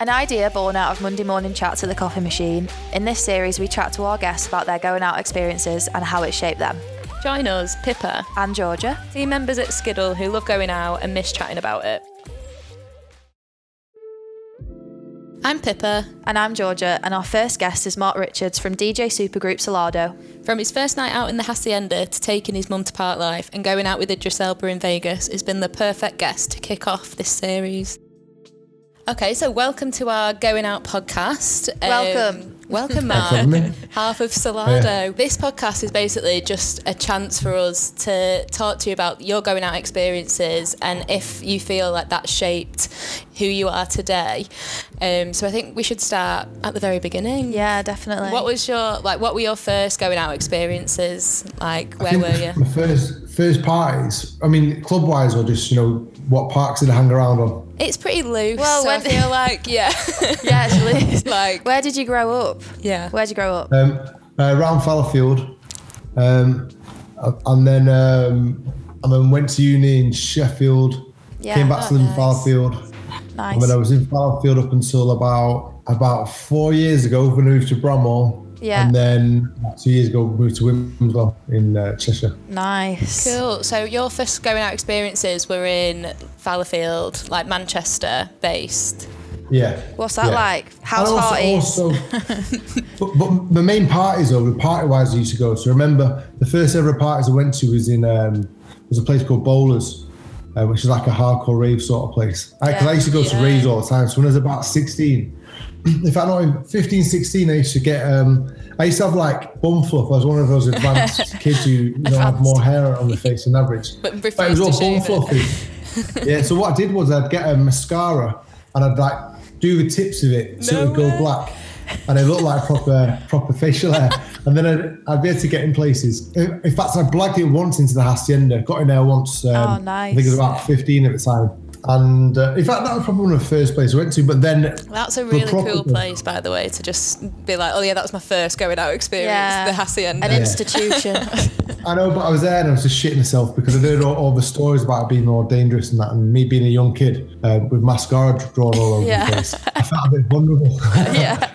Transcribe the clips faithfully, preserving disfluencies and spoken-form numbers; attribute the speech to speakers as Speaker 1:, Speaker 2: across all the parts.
Speaker 1: An idea born out of Monday morning chats at the coffee machine. In this series, we chat to our guests about their going out experiences and how it shaped them.
Speaker 2: Join us, Pippa
Speaker 1: and Georgia,
Speaker 2: team members at Skiddle who love going out and miss chatting about it. I'm Pippa.
Speaker 1: And I'm Georgia, and our first guest is Mark Richards from D J supergroup Salado.
Speaker 2: From his first night out in the Hacienda to taking his mum to Parklife and going out with Idris Elba in Vegas, has been the perfect guest to kick off this series. Okay, so welcome to our Going Out podcast.
Speaker 1: Welcome.
Speaker 2: Um, welcome, Mark. Half of Salado. Yeah. This podcast is basically just a chance for us to talk to you about your going out experiences and if you feel like that shaped who you are today. Um, so I think we should start at the very beginning.
Speaker 1: Yeah, definitely.
Speaker 2: What was your like? What were your first going out experiences? Like, where were you?
Speaker 3: My first first parties. I mean, club wise, or just you know what parks did I hang around on?
Speaker 2: It's pretty loose.
Speaker 1: Well,
Speaker 2: so I feel like yeah,
Speaker 1: yeah, it's loose.
Speaker 2: Like,
Speaker 1: where did you grow up?
Speaker 2: Yeah,
Speaker 1: where did you grow up?
Speaker 3: Um, uh, around Fallowfield, um, and then um, and then went to uni in Sheffield. Yeah, came back oh, to live nice. in Fallowfield.
Speaker 1: Nice.
Speaker 3: And then I was in Fallowfield up until about about four years ago when I moved to Bramhall.
Speaker 1: Yeah.
Speaker 3: And then two years ago moved to Wimslow in uh, Cheshire.
Speaker 1: Nice.
Speaker 2: Cool. So your first going out experiences were in Fallowfield, like Manchester based.
Speaker 3: Yeah.
Speaker 1: What's that
Speaker 3: yeah.
Speaker 1: like? House
Speaker 3: also,
Speaker 1: parties?
Speaker 3: Also, but, but the main parties though, the party wise I used to go. So remember the first ever parties I went to was in um, was a place called Bowlers, uh, which is like a hardcore rave sort of place. Because I, yeah. I used to go yeah. to raves all the time. So when I was about sixteen, in fact, not fifteen, sixteen, I used to get, um, I used to have like bum fluff. I was one of those advanced kids who, you know, have more hair on the face than average.
Speaker 2: But,
Speaker 3: but it was all bum fluffy. Yeah, so what I did was I'd get a mascara and I'd like do the tips of it so no it would go way. black. And it looked like proper proper facial hair. And then I'd, I'd be able to get in places. In fact, I blagged it once into the Hacienda. Got in there once. Um,
Speaker 1: oh, nice.
Speaker 3: I think it was about fifteen at the time. And uh, in fact, that was probably one of the first places I went to. But then
Speaker 2: that's a really proper, cool place, by the way, to just be like, oh yeah, that was my first going out experience. Yeah. The Hacienda,
Speaker 1: an
Speaker 3: yeah.
Speaker 1: institution.
Speaker 3: I know, but I was there and I was just shitting myself because I heard all, all the stories about it being more dangerous and that, and me being a young kid uh, with mascara drawn all over yeah. the place. I felt a bit vulnerable.
Speaker 1: Yeah.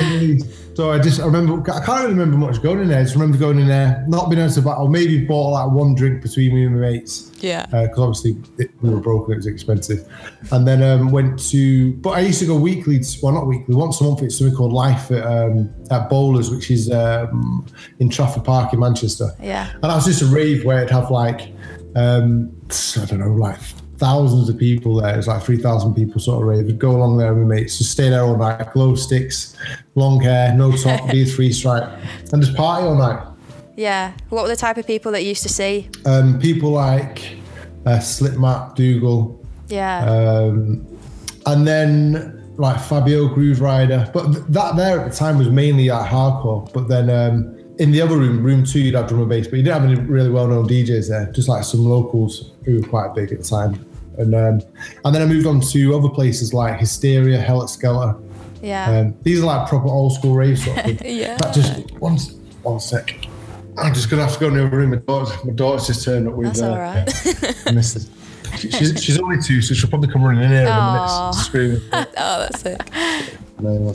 Speaker 3: So I just, I remember, I can't really remember much going in there. I just remember going in there, not being able to buy, or maybe bought like one drink between me and my mates.
Speaker 2: Yeah.
Speaker 3: Because uh, obviously it, we were broke and it was expensive. And then um, went to, but I used to go weekly, well not weekly, once a month it's something called Life at, um, at Bowlers, which is um, in Trafford Park in Manchester.
Speaker 1: Yeah.
Speaker 3: And that was just a rave where it'd have like, um, I don't know, like thousands of people there. It's like three thousand people sort of rave. We'd go along there with my mates, just stay there all night, glow sticks, long hair, no top, be a three stripe, and just party all night.
Speaker 1: Yeah. What were the type of people that you used to see?
Speaker 3: Um, people like uh, Slipmatt, Dougal.
Speaker 1: Yeah.
Speaker 3: Um, and then like Fabio Groove Rider. But th- that there at the time was mainly like hardcore. But then um, in the other room, room two, you'd have drum and bass, but you didn't have any really well-known D Js there, just like some locals who were quite big at the time. And um, and then I moved on to other places like Hysteria, Hell at Skelter.
Speaker 1: Yeah.
Speaker 3: Um, these are like proper old school rave sort of thing.
Speaker 2: Yeah.
Speaker 3: That just, one, one sec. I'm just going to have to go in the other room. My daughter's, my daughter's just turned up with...
Speaker 1: That's uh, all right.
Speaker 3: Yeah, Missus She's, she's only two, so she'll probably come running in here in a minute screaming.
Speaker 2: Oh, that's it.
Speaker 3: No,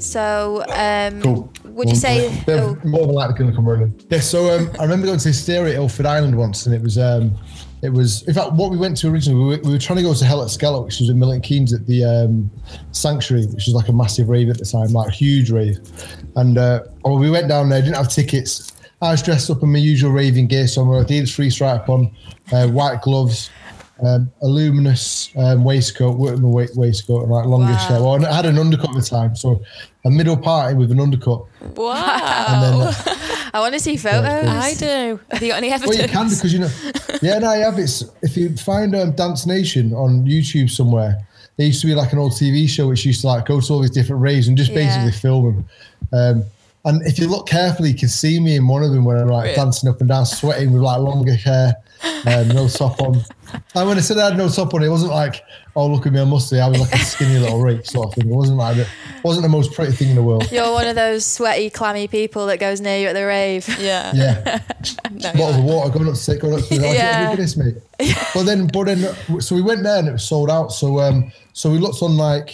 Speaker 1: so, um,
Speaker 3: cool.
Speaker 1: would you say...
Speaker 3: They're
Speaker 1: oh.
Speaker 3: more than likely going to come running. Yeah, so um, I remember going to Hysteria at Ilford Island once, and it was... Um, It was, in fact, what we went to originally, we were, we were trying to go to Hell at Skelter, which was in Milton Keynes at the um, Sanctuary, which was like a massive rave at the time, like a huge rave. And uh, well, we went down there, didn't have tickets. I was dressed up in my usual raving gear somewhere. I did three stripe on, uh, white gloves, um, a luminous um, waistcoat, working my wa- waistcoat, and like longish
Speaker 1: wow.
Speaker 3: hair. Well, I had an undercut at the time, so a middle party with an undercut.
Speaker 2: Wow.
Speaker 3: And then, uh,
Speaker 1: I want to see photos.
Speaker 3: Yeah,
Speaker 2: I do. Have you got any evidence?
Speaker 3: Well, you can because, you know, yeah, no, I have. It's, if you find um, Dance Nation on YouTube somewhere, there used to be like an old T V show which used to like go to all these different raves and just
Speaker 1: yeah.
Speaker 3: basically film them. Um, and if you look carefully, you can see me in one of them where I'm like really? dancing up and down, sweating with like longer hair, um, no top on. And when I said I had no top on, it wasn't like, oh, look at me, I'm musty. I was like a skinny little rake sort of thing. It wasn't like, it wasn't the most pretty thing in the world.
Speaker 1: You're one of those sweaty, clammy people that goes near you at the rave.
Speaker 2: Yeah.
Speaker 3: Yeah. no, Bottles of water, going up to going up to the yeah. Look at this, mate. But then, but then, so we went there and it was sold out. So, um, so we looked on like,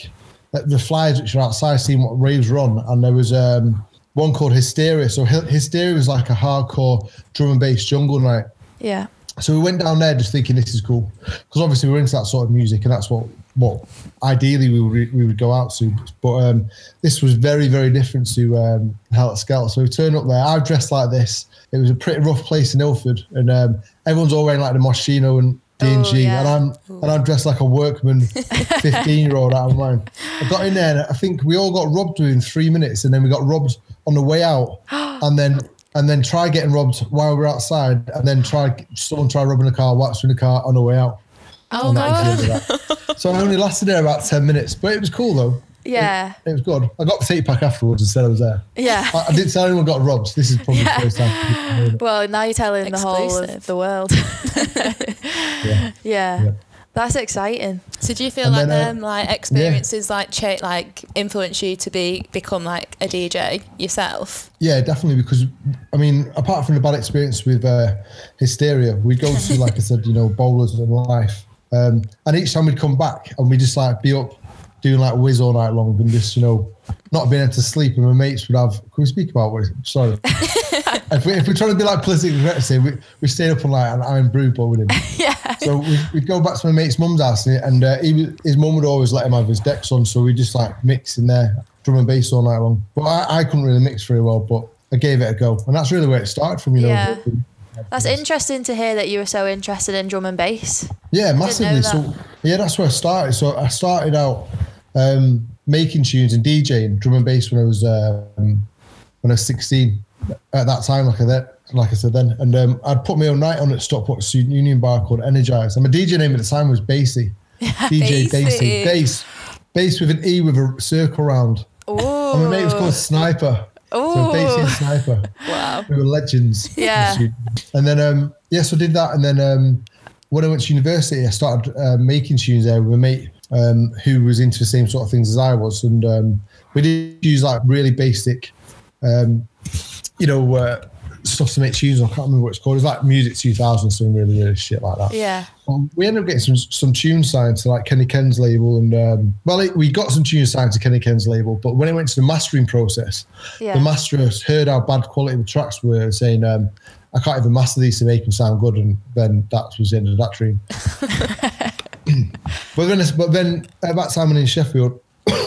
Speaker 3: the flyers which are outside seeing what raves were on, and there was um, one called Hysteria. So Hysteria was like a hardcore drum and bass jungle night.
Speaker 1: Yeah.
Speaker 3: So we went down there just thinking this is cool, because obviously we're into that sort of music, and that's what what ideally we would we would go out to. But um, this was very very different to um, Hell at Skelter. So we turned up there. I dressed like this. It was a pretty rough place in Ilford, and um, everyone's all wearing like the Moschino and D and G, oh, yeah. and I'm Ooh. and I'm dressed like a workman, fifteen year old out of mine. I got in there, and I think we all got robbed within three minutes, and then we got robbed on the way out, and then. And then try getting robbed while we're outside, and then try someone try robbing a car, whilst we're in the car on the way out.
Speaker 1: Oh no!
Speaker 3: So I only lasted there about ten minutes, but it was cool though.
Speaker 1: Yeah,
Speaker 3: it, it was good. I got the tape pack afterwards and said I was there.
Speaker 1: Yeah,
Speaker 3: I, I didn't tell anyone got robbed. This is probably yeah. the first time.
Speaker 1: Well, now you're telling Exclusive. the whole of the world. yeah. yeah. yeah. That's exciting.
Speaker 2: So do you feel and like then, them uh, like experiences yeah. like cha- like influence you to be become like a D J yourself?
Speaker 3: Yeah, definitely. Because I mean, apart from the bad experience with uh, Hysteria, we'd go to like I said, you know, bowlers and life, um, and each time we'd come back and we'd just like be up doing like whiz all night long and just you know not being able to sleep. And my mates would have. Can we speak about what? Sorry. If, we, if we're trying to be like politically correct, say we we stayed up all night and Iron Brew bowling.
Speaker 1: Yeah.
Speaker 3: So we'd, we'd go back to my mate's mum's house, and uh, he, his mum would always let him have his decks on, so we just like mix in there, drum and bass all night long. But I, I couldn't really mix very well, but I gave it a go, and that's really where it started from. You know.
Speaker 1: Yeah. That's interesting to hear that you were so interested in drum and bass.
Speaker 3: Yeah, massively. So yeah, that's where I started. So I started out um, making tunes and DJing drum and bass when I was um, when I was sixteen. At that time, like I said, like I said then, and um, I'd put my own night on at Stockport Student Union Bar called Energize. And my D J name at the time was Bassy,
Speaker 1: yeah,
Speaker 3: D J Bassy, bass, bass with an E with a circle round.
Speaker 1: Ooh.
Speaker 3: And my mate was called Sniper.
Speaker 1: Ooh.
Speaker 3: So Bassy and Sniper.
Speaker 1: Wow,
Speaker 3: we were legends.
Speaker 1: Yeah.
Speaker 3: And then um, yeah, so I did that, and then um, when I went to university, I started uh, making tunes there with a mate um, who was into the same sort of things as I was, and um, we did use like really basic. Um, you know, uh, stuff to make tunes. I can't remember what it's called. It's like Music two thousand, something really, really shit like that.
Speaker 1: Yeah.
Speaker 3: Um, we ended up getting some some tunes signed to like Kenny Ken's label, and um, well, it, we got some tunes signed to Kenny Ken's label. But when it went to the mastering process,
Speaker 1: yeah.
Speaker 3: the masterers heard how bad quality the tracks were, saying, um, "I can't even master these to make them sound good." And then that was the end of that dream. but then, but then at that time in Sheffield,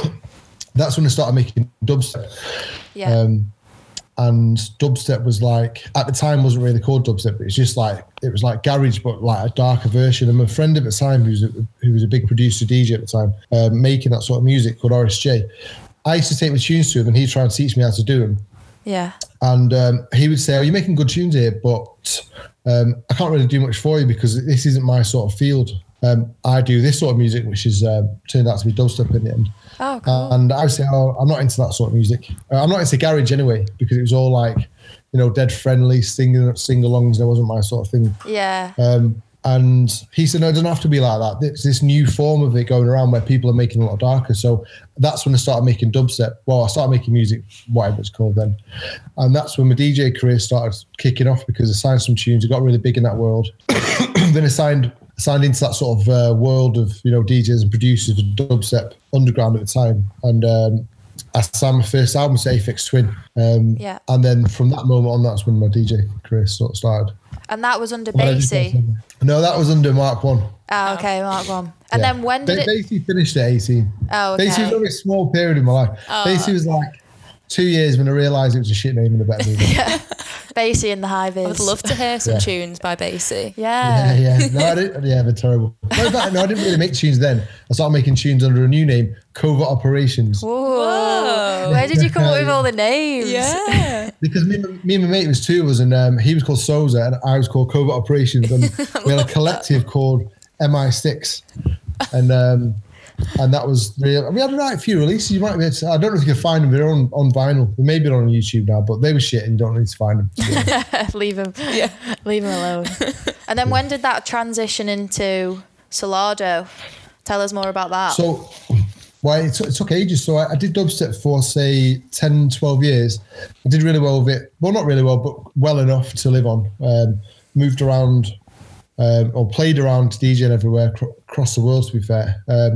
Speaker 3: that's when I started making dubstep.
Speaker 1: Yeah.
Speaker 3: Um, And dubstep was like, at the time wasn't really called dubstep, but it's just like, it was like garage, but like a darker version. And my friend at the time, who was a, who was a big producer D J at the time, uh, making that sort of music called Horace J. I used to take my tunes to him and he'd try and teach me how to do them.
Speaker 1: Yeah.
Speaker 3: And um, he would say, oh, you're making good tunes here, but um, I can't really do much for you because this isn't my sort of field. Um, I do this sort of music, which is uh, turned out to be dubstep in the end.
Speaker 1: Oh, cool.
Speaker 3: Uh, and I would say, oh, I'm not into that sort of music. Uh, I'm not into garage anyway, because it was all like, you know, dead friendly, singing, sing-alongs. That wasn't my sort of thing.
Speaker 1: Yeah.
Speaker 3: Um, and he said, no, it doesn't have to be like that. There's this new form of it going around where people are making a lot darker. So that's when I started making dubstep. Well, I started making music, whatever it's called then. And that's when my D J career started kicking off, because I signed some tunes. I got really big in that world. Then I signed signed into that sort of uh, world of, you know, D Js and producers of dubstep underground at the time. And um, I signed my first album to Aphex Twin. Um,
Speaker 1: yeah.
Speaker 3: And then from that moment on, that's when my D J career sort of started.
Speaker 1: And that was under Bassy?
Speaker 3: No, that was under Mark One.
Speaker 1: Oh, okay, Mark One. And yeah. then when did
Speaker 3: ba-
Speaker 1: it...
Speaker 3: Bassy finished at eighteen.
Speaker 1: Oh, okay.
Speaker 3: Bassy was only a small period in my life. Oh. Bassy was like two years when I realised it was a shit name and a better movie.
Speaker 1: Yeah. Bassy and the High Vis.
Speaker 2: I would love to hear some
Speaker 3: yeah.
Speaker 2: tunes by Bassy.
Speaker 1: Yeah.
Speaker 3: Yeah, yeah. No, I didn't. Yeah, they're terrible. No, in fact, no, I didn't really make tunes then. I started making tunes under a new name, Covert Operations.
Speaker 1: Whoa. Whoa. Where did you come up with all the names?
Speaker 2: Yeah.
Speaker 3: Because me, me and my mate was two of us, and um, he was called Souza and I was called Covert Operations, and we had a collective called M I six. And um, and that was real. We had a right few releases. You might be able to, I don't know if you can find them. They're on, on vinyl. They may be on YouTube now, but they were shit and you don't need to find them.
Speaker 1: Yeah. Leave them. Yeah. Leave them alone. And then when did that transition into Solardo? Tell us more about that.
Speaker 3: So, well, it, t- it took ages. So I, I did dubstep for, say, ten, twelve years. I did really well with it. Well, not really well, but well enough to live on. Um, moved around um, or played around DJing everywhere cr- across the world, to be fair. Um,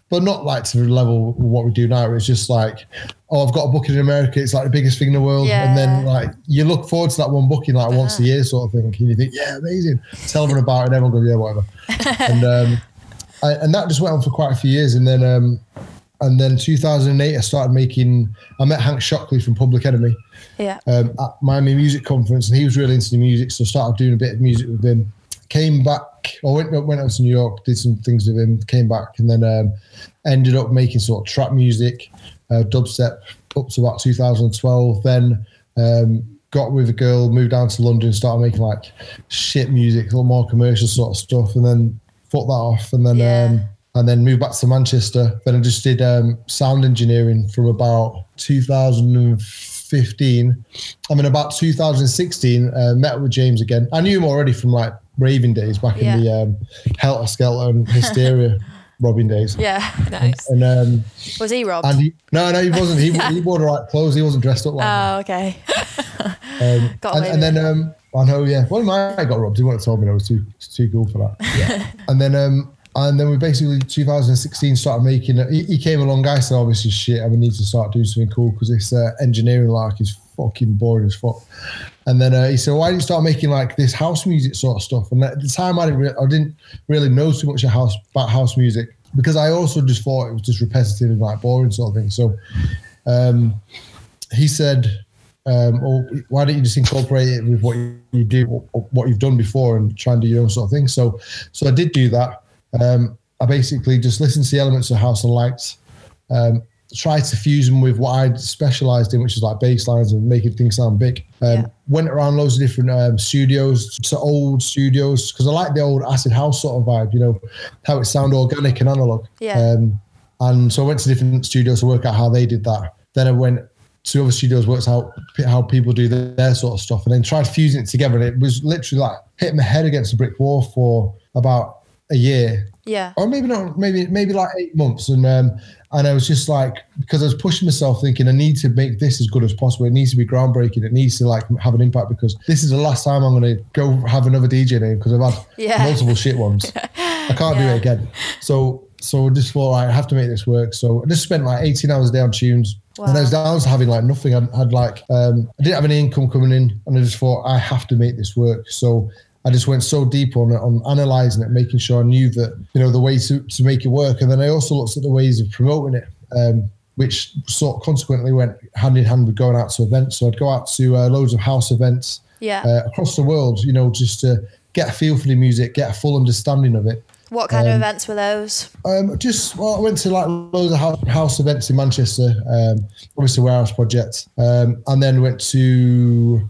Speaker 3: but not like to the level of what we do now. It's just like, oh, I've got a booking in America. It's like the biggest thing in the world.
Speaker 1: Yeah.
Speaker 3: And then like you look forward to that one booking like uh-huh. once a year sort of thing. And you think, yeah, amazing. Tell everyone about it and everyone goes, yeah, whatever. and um, I, and that just went on for quite a few years. And then um, and then two thousand eight, I started making, I met Hank Shockley from Public Enemy
Speaker 1: yeah.
Speaker 3: um, at Miami Music Conference. And he was really into the music. So I started doing a bit of music with him. Came back, I went, went out to New York, did some things with him, came back, and then um, ended up making sort of trap music, uh, dubstep, up to about two thousand twelve. Then um, got with a girl, moved down to London, started making like shit music, a little more commercial sort of stuff, and then fucked that off, and then
Speaker 1: yeah. um,
Speaker 3: and then moved back to Manchester. Then I just did um, sound engineering from about two thousand fifteen. I mean, about two thousand sixteen, uh, met with James again. I knew him already from like raving days back yeah. in the um, Helter Skelter and Hysteria robbing days.
Speaker 1: Yeah, nice.
Speaker 3: And, and um,
Speaker 1: was he robbed?
Speaker 3: And he, no, no, he wasn't. He he wore the right clothes. He wasn't dressed up like.
Speaker 1: Oh, okay.
Speaker 3: um, got and, and then um, I know, yeah. Well, my got robbed. He wouldn't have told me. I was too too cool for that. Yeah. and then um, and then we basically two thousand sixteen started making. He, he came along. I said, obviously, shit. I mean, need to start doing something cool because this uh, engineering lark is fucking boring as fuck. And then uh, he said, why didn't you start making like this house music sort of stuff? And at the time, I didn't, re- I didn't really know too much of house, about house music because I also just thought it was just repetitive and like boring sort of thing. So um, he said, um, oh, why don't you just incorporate it with what you do, what you've done before and try and do your own sort of thing? So so I did do that. Um, I basically just listened to the elements of house and lights, um, tried to fuse them with what I'd specialised in, which is like bass lines and making things sound big. Um, yeah. Went around loads of different um, studios, to old studios, because I like the old acid house sort of vibe, you know, how it sounded organic and analog.
Speaker 1: Yeah.
Speaker 3: Um, and so I went to different studios to work out how they did that. Then I went to other studios, worked out how people do their, their sort of stuff, and then tried fusing it together. And it was literally like hitting my head against a brick wall for about a year.
Speaker 1: Yeah.
Speaker 3: Or maybe not, maybe maybe like eight months. And um, and I was just like, because I was pushing myself thinking I need to make this as good as possible. It needs to be groundbreaking. It needs to like have an impact because this is the last time I'm going to go have another D J name because I've had yeah. multiple shit ones. I can't yeah. do it again. So so I just thought, I have to make this work. So I just spent like eighteen hours a day on tunes. Wow. And I was down to having like nothing. I had like, um, I didn't have any income coming in. And I just thought, I have to make this work. So I just went so deep on it, on analysing it, making sure I knew that, you know, the ways to, to make it work. And then I also looked at the ways of promoting it, um, which sort of consequently went hand in hand with going out to events. So I'd go out to uh, loads of house events
Speaker 1: yeah.
Speaker 3: uh, across the world, you know, just to get a feel for the music, get a full understanding of it.
Speaker 1: What kind
Speaker 3: um,
Speaker 1: of events were those?
Speaker 3: Um, just, well, I went to like loads of house, house events in Manchester, um, obviously Warehouse Project, um, and then went to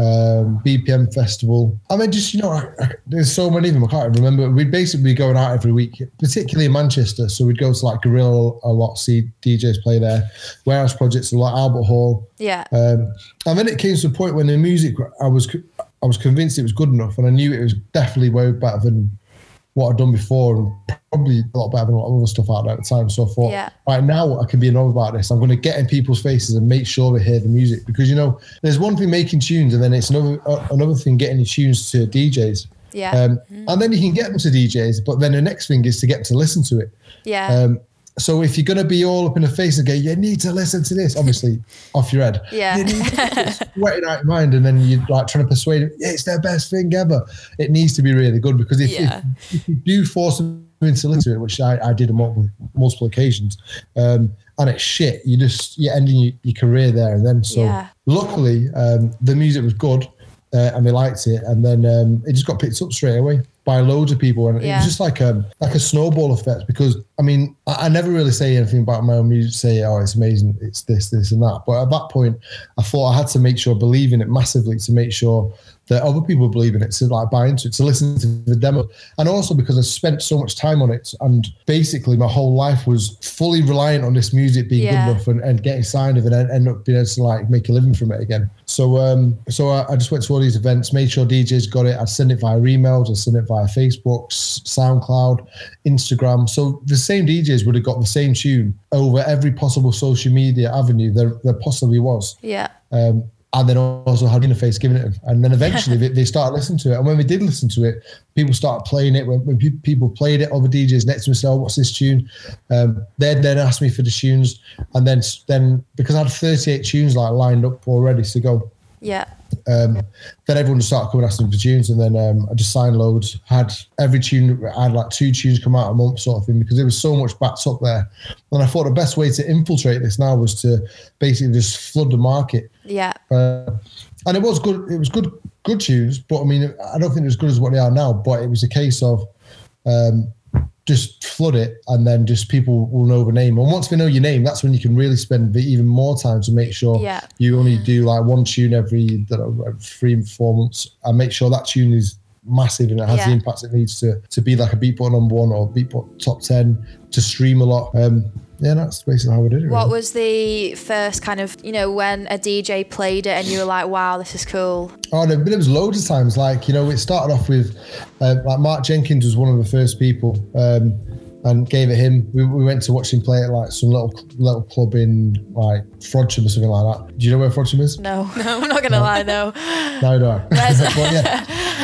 Speaker 3: um, B P M Festival. I mean, just, you know, I, I, there's so many of them, I can't remember. We'd basically be going out every week, particularly in Manchester. So we'd go to like Gorilla a lot, see D Js play there. Warehouse Projects a lot, Albert Hall.
Speaker 1: Yeah.
Speaker 3: Um, and then it came to the point when the music, I was I was convinced it was good enough, and I knew it was definitely way better than what I'd done before, and probably a lot better than a lot of other stuff out there at the time. So I thought,
Speaker 1: yeah.
Speaker 3: right now I can be another about this. I'm going to get in people's faces and make sure they hear the music, because, you know, there's one thing making tunes, and then it's another uh, another thing getting your tunes to D Js.
Speaker 1: Yeah.
Speaker 3: Um,
Speaker 1: mm.
Speaker 3: And then you can get them to D Js, but then the next thing is to get them to listen to it.
Speaker 1: Yeah.
Speaker 3: Um, so if you're going to be all up in the face and go, you need to listen to this, obviously off your head.
Speaker 1: Yeah.
Speaker 3: You need to sweating out your mind, and then you're like trying to persuade them, yeah, it's their best thing ever. It needs to be really good, because if,
Speaker 1: yeah.
Speaker 3: if, if you do force them into listen to it, which I, I did on multiple, multiple occasions, um, and it's shit, you just, you're ending your, your career there and then. So
Speaker 1: yeah.
Speaker 3: luckily, um, the music was good, uh, and they liked it, and then um, it just got picked up straight away by loads of people, and
Speaker 1: yeah.
Speaker 3: it was just like a like a snowball effect. Because I mean, I, I never really say anything about my own music, say, oh, it's amazing, it's this, this, and that. But at that point, I thought I had to make sure, believe in it massively, to make sure that other people believe in it, to like buy into it, to listen to the demo. And also because I spent so much time on it, and basically my whole life was fully reliant on this music being
Speaker 1: yeah.
Speaker 3: good enough and, and getting signed of it, and end up being able to like make a living from it again. So um, so I, I just went to all these events, made sure D Js got it. I'd send it via emails, I'd send it via Facebook, SoundCloud, Instagram. So the same D Js would have got the same tune over every possible social media avenue there, there possibly was.
Speaker 1: Yeah.
Speaker 3: Um, and then also had interface giving it them. And then eventually they, they started listening to it. And when we did listen to it, people started playing it. When, when pe- people played it, other D Js next to me said, oh, what's this tune? Um, they then asked me for the tunes. And then, then because I had thirty-eight tunes like lined up already to go,
Speaker 1: yeah.
Speaker 3: Um, then everyone just started coming asking for tunes, and then um, I just signed loads. Had every tune, I had like two tunes come out a month, sort of thing, because there was so much backed up there. And I thought the best way to infiltrate this now was to basically just flood the market.
Speaker 1: Yeah.
Speaker 3: Uh, and it was good. It was good, good tunes, but I mean, I don't think they're as good as what they are now. But it was a case of um, just flood it, and then just people will know the name. And once they know your name, that's when you can really spend even more time to make sure
Speaker 1: yeah.
Speaker 3: you only do like one tune every, every three, four months, and make sure that tune is massive and it has yeah. the impact it needs to to be like a Beatport number one or Beatport top ten, to stream a lot. Um, yeah, that's basically how we did it.
Speaker 1: What
Speaker 3: really.
Speaker 1: was the first kind of, you know, when a D J played it and you were like, wow, this is cool?
Speaker 3: Oh, there, there was loads of times. Like, you know, it started off with, uh, like Mark Jenkins was one of the first people, um, and gave it him. We, we went to watch him play at like some little little club in like Frodsham or something like that. Do you know where Frodsham is?
Speaker 1: No, no, I'm not going to no. lie, no.
Speaker 3: No, no.
Speaker 1: Where's
Speaker 3: but, yeah.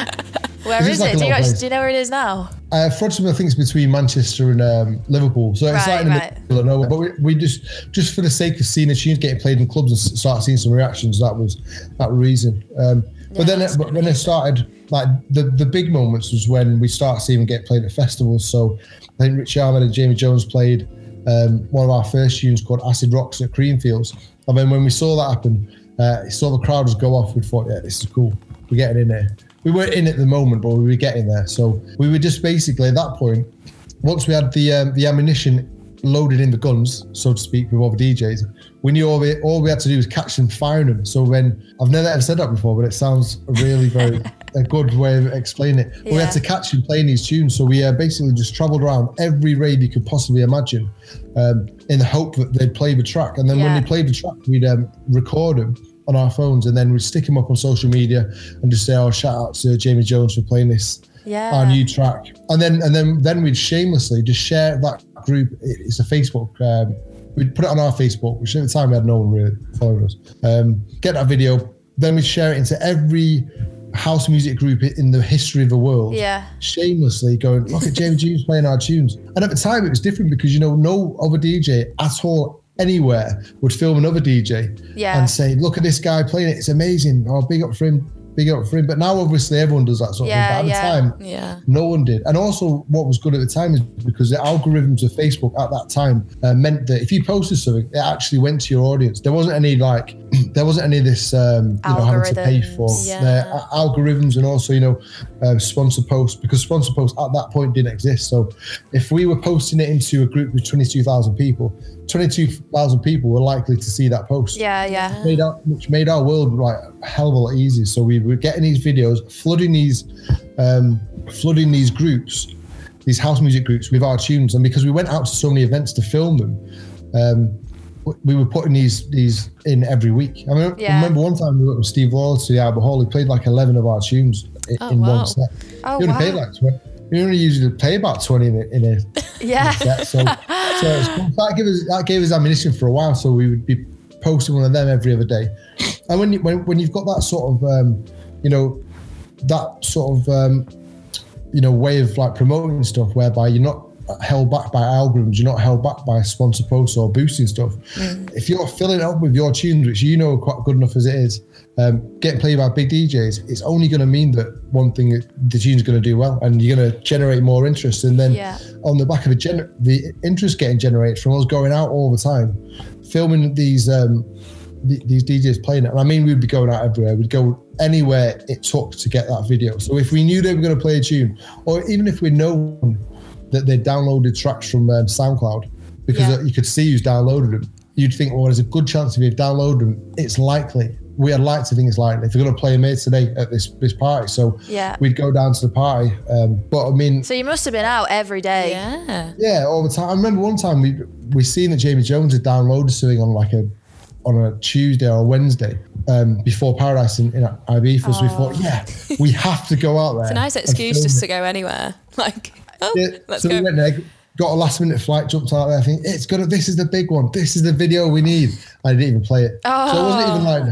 Speaker 1: Where is like it? Do you, actually, do you know where it is now?
Speaker 3: Uh, Frodsham, I think, is between Manchester and um, Liverpool. So right, it's like in the right. middle of nowhere. But we, we just, just for the sake of seeing the tunes getting played in clubs and start seeing some reactions, that was that reason. Um, yeah, but then it, but when it started, like the, the big moments was when we started seeing them get played at festivals. So I think Richie Ahmed and Jamie Jones played um, one of our first tunes called Acid Rocks at Creamfields. And then when we saw that happen, uh, saw the crowd just go off, we thought, yeah, this is cool. We're getting in there. We weren't in at the moment, but we were getting there. So we were just basically at that point, once we had the um, the ammunition loaded in the guns, so to speak, with all the D Js, we knew all we, all we had to do was catch them, firing them. So when, I've never ever said that before, but it sounds really very, a good way of explaining it. Yeah. We had to catch them playing these tunes. So we uh, basically just traveled around every rave you could possibly imagine um, in the hope that they'd play the track. And then yeah. when they played the track, we'd um, record them on our phones, and then we'd stick them up on social media and just say, oh, shout out to Jamie Jones for playing this,
Speaker 1: yeah.
Speaker 3: our new track. And then and then then we'd shamelessly just share that group. It's a Facebook. Um, we'd put it on our Facebook, which at the time we had no one really following us. Um, get that video, then we'd share it into every house music group in the history of the world.
Speaker 1: Yeah.
Speaker 3: Shamelessly going, look at Jamie Jones playing our tunes. And at the time it was different because, you know, no other D J at all anywhere would film another D J
Speaker 1: yeah.
Speaker 3: and say, look at this guy playing it, it's amazing, oh, big up for him, big up for him. But now obviously everyone does that sort
Speaker 1: yeah,
Speaker 3: of thing. But at
Speaker 1: yeah.
Speaker 3: the time,
Speaker 2: yeah.
Speaker 3: no one did. And also what was good at the time is because the algorithms of Facebook at that time uh, meant that if you posted something, it actually went to your audience. There wasn't any like, there wasn't any of this, um, you know, having to pay for
Speaker 2: yeah.
Speaker 3: the algorithms, and also, you know, um, sponsor posts, because sponsor posts at that point didn't exist. So if we were posting it into a group with twenty-two thousand people, twenty-two thousand people were likely to see that post.
Speaker 1: Yeah, yeah.
Speaker 3: Which made our, which made our world like a hell of a lot easier. So we were getting these videos, flooding these, um, flooding these groups, these house music groups with our tunes. And because we went out to so many events to film them, um, we were putting these these in every week. I mean,
Speaker 1: yeah.
Speaker 3: I remember one time we went with Steve Lawler to the Albert Hall. He played like eleven of our tunes in,
Speaker 2: oh,
Speaker 3: in
Speaker 2: wow.
Speaker 3: one set.
Speaker 1: Oh,
Speaker 3: he only
Speaker 1: wow.
Speaker 3: played like twenty. We only usually play about twenty in a, in a,
Speaker 1: yeah.
Speaker 3: in a set. So, so it's cool. that gave us that gave us ammunition for a while. So we would be posting one of them every other day. And when you, when when you've got that sort of um, you know, that sort of um, you know, way of like promoting stuff, whereby you're not held back by algorithms, you're not held back by sponsor posts or boosting stuff. Mm. If you're filling it up with your tunes, which you know are quite good enough as it is, um, getting played by big D Js, it's only going to mean that one thing, the tune's going to do well, and you're going to generate more interest. And then
Speaker 1: yeah.
Speaker 3: on the back of a gener- the interest getting generated from us going out all the time, filming these um, th- these D Js playing it. And I mean, we'd be going out everywhere. We'd go anywhere it took to get that video. So if we knew they were going to play a tune, or even if we know that they downloaded tracks from um, SoundCloud, because yeah. you could see who's downloaded them, you'd think, well, there's a good chance if you've downloaded them, it's likely. We'd like to think it's likely if you're going to play them here today at this this party. So
Speaker 1: yeah.
Speaker 3: we'd go down to the party. Um, but I mean,
Speaker 1: so you must have been out every day.
Speaker 2: Yeah,
Speaker 3: yeah, all the time. I remember one time we we seen that Jamie Jones had downloaded something on like a on a Tuesday or a Wednesday um, before Paradise in, in Ibiza. Oh. So we thought, yeah, we have to go out there.
Speaker 2: It's a nice excuse just to go anywhere. Like, oh,
Speaker 3: yeah,
Speaker 2: let's
Speaker 3: so
Speaker 2: go.
Speaker 3: We went there, got a last minute flight, jumped out there, thinking, it's gonna, this is the big one, this is the video we need. I didn't even play it.
Speaker 1: Oh.
Speaker 3: So it wasn't even like,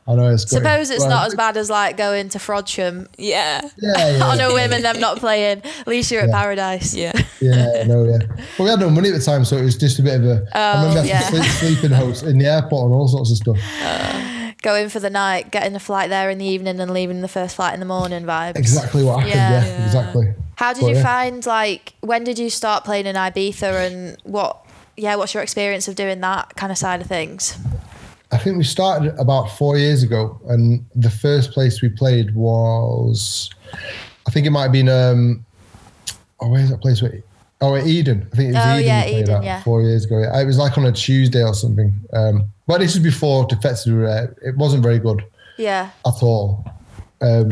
Speaker 3: I know it's great.
Speaker 1: Suppose it's
Speaker 3: well,
Speaker 1: not as bad as like going to Frodsham.
Speaker 2: Yeah.
Speaker 3: Yeah, yeah.
Speaker 1: On a whim and them not playing. At least you're
Speaker 3: Yeah.
Speaker 1: at Paradise.
Speaker 2: Yeah.
Speaker 3: Yeah, no, yeah. Well, we had no money at the time, so it was just a bit of a.
Speaker 1: Oh,
Speaker 3: I remember
Speaker 1: yeah.
Speaker 3: having to sleep, sleeping house in the airport and all sorts of stuff.
Speaker 1: Going for the night, getting a flight there in the evening and leaving the first flight in the morning vibes.
Speaker 3: Exactly what happened.
Speaker 1: Yeah.
Speaker 3: Yeah,
Speaker 2: Yeah.
Speaker 3: exactly.
Speaker 1: How did
Speaker 3: But,
Speaker 1: you
Speaker 3: yeah.
Speaker 1: find, like, when did you start playing in Ibiza and what, yeah, what's your experience of doing that kind of side of things?
Speaker 3: I think we started about four years ago, and the first place we played was, I think it might have been, um, oh, where's that place? Where, oh, at Eden. I think it was
Speaker 1: Oh,
Speaker 3: Eden
Speaker 1: yeah,
Speaker 3: we played
Speaker 1: Eden,
Speaker 3: at
Speaker 1: yeah.
Speaker 3: four years ago. It was like on a Tuesday or something. Um, but this was before Defected were there. It wasn't very good
Speaker 1: Yeah.
Speaker 3: at all. Um,